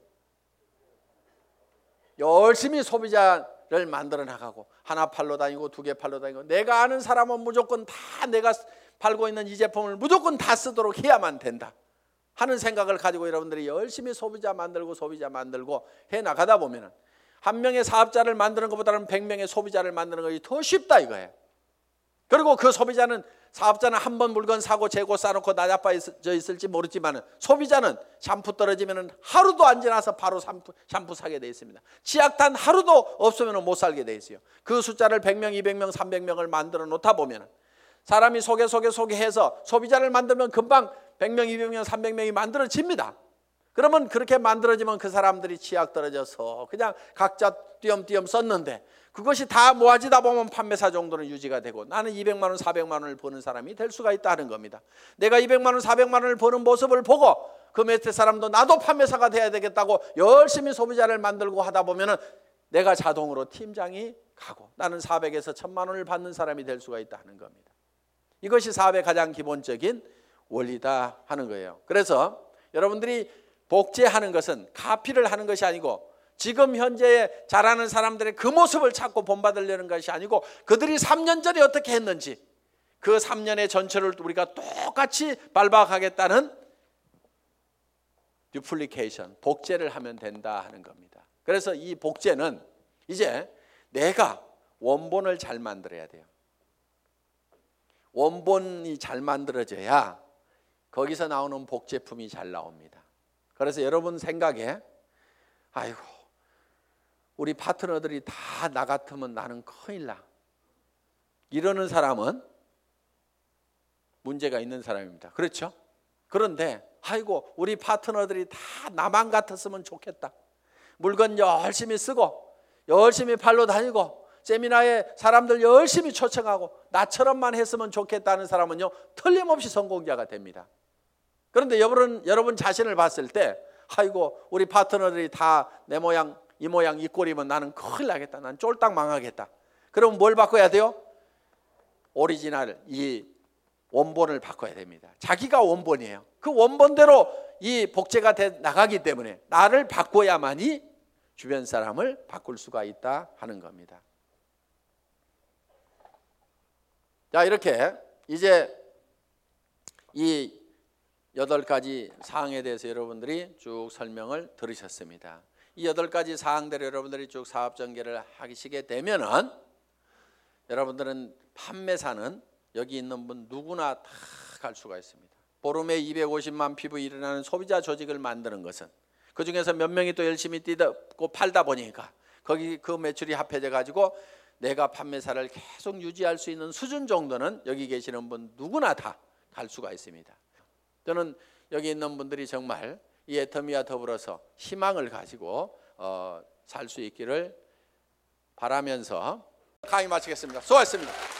열심히 소비자를 만들어 나가고 하나 팔로 다니고 두 개 팔로 다니고 내가 아는 사람은 무조건 다 내가 팔고 있는 이 제품을 무조건 다 쓰도록 해야만 된다 하는 생각을 가지고 여러분들이 열심히 소비자 만들고 소비자 만들고 해 나가다 보면은 한 명의 사업자를 만드는 것보다는 백 명의 소비자를 만드는 것이 더 쉽다 이거예요. 그리고 그 소비자는 사업자는 한 번 물건 사고 재고 싸놓고 나자빠져 있을지 모르지만 소비자는 샴푸 떨어지면 하루도 안 지나서 바로 샴푸, 샴푸 사게 돼 있습니다. 치약단 하루도 없으면 못 살게 돼 있어요. 그 숫자를 백 명, 이백 명, 삼백 명을 만들어 놓다 보면 사람이 소개 소개 소개해서 소비자를 만들면 금방 백 명, 이백 명, 삼백 명이 만들어집니다. 그러면 그렇게 만들어지면 그 사람들이 치약 떨어져서 그냥 각자 띄엄띄엄 썼는데 그것이 다 모아지다 보면 판매사 정도는 유지가 되고 나는 이백만 원, 사백만 원을 버는 사람이 될 수가 있다는 겁니다. 내가 이백만 원, 사백만 원을 버는 모습을 보고 그 밑에 사람도 나도 판매사가 돼야 되겠다고 열심히 소비자를 만들고 하다 보면 내가 자동으로 팀장이 가고 나는 사백에서 천만 원을 받는 사람이 될 수가 있다는 겁니다. 이것이 사업의 가장 기본적인 원리다 하는 거예요. 그래서 여러분들이 복제하는 것은 카피를 하는 것이 아니고 지금 현재 잘하는 사람들의 그 모습을 찾고 본받으려는 것이 아니고 그들이 삼 년 전에 어떻게 했는지 그 삼 년의 전체를 우리가 똑같이 밟아가겠다는 듀플리케이션, 복제를 하면 된다 하는 겁니다. 그래서 이 복제는 이제 내가 원본을 잘 만들어야 돼요. 원본이 잘 만들어져야 거기서 나오는 복제품이 잘 나옵니다. 그래서 여러분 생각에 아이고 우리 파트너들이 다 나 같으면 나는 큰일 나 이러는 사람은 문제가 있는 사람입니다. 그렇죠? 그런데 아이고 우리 파트너들이 다 나만 같았으면 좋겠다. 물건 열심히 쓰고 열심히 팔러 다니고 세미나에 사람들 열심히 초청하고 나처럼만 했으면 좋겠다는 사람은요 틀림없이 성공자가 됩니다. 그런데 여러분, 여러분 자신을 봤을 때 아이고 우리 파트너들이 다 내 모양 이 모양 이 꼴이면 나는 큰일 나겠다. 난 쫄딱 망하겠다. 그럼 뭘 바꿔야 돼요? 오리지널 이 원본을 바꿔야 됩니다. 자기가 원본이에요. 그 원본대로 이 복제가 돼 나가기 때문에 나를 바꿔야만이 주변 사람을 바꿀 수가 있다 하는 겁니다. 자 이렇게 이제 이 여덟 가지 사항에 대해서 여러분들이 쭉 설명을 들으셨습니다. 이 여덟 가지 사항대로 여러분들이 쭉 사업 전개를 하시게 되면은 여러분들은 판매사는 여기 있는 분 누구나 다 갈 수가 있습니다. 보름에 이백오십만 피부 일어나는 소비자 조직을 만드는 것은 그 중에서 몇 명이 또 열심히 뛰고 팔다 보니까 거기 그 매출이 합해져 가지고 내가 판매사를 계속 유지할 수 있는 수준 정도는 여기 계시는 분 누구나 다 갈 수가 있습니다. 저는 여기 있는 분들이 정말 이 애터미와 더불어서 희망을 가지고 어, 살 수 있기를 바라면서 강의 마치겠습니다. 수고하셨습니다.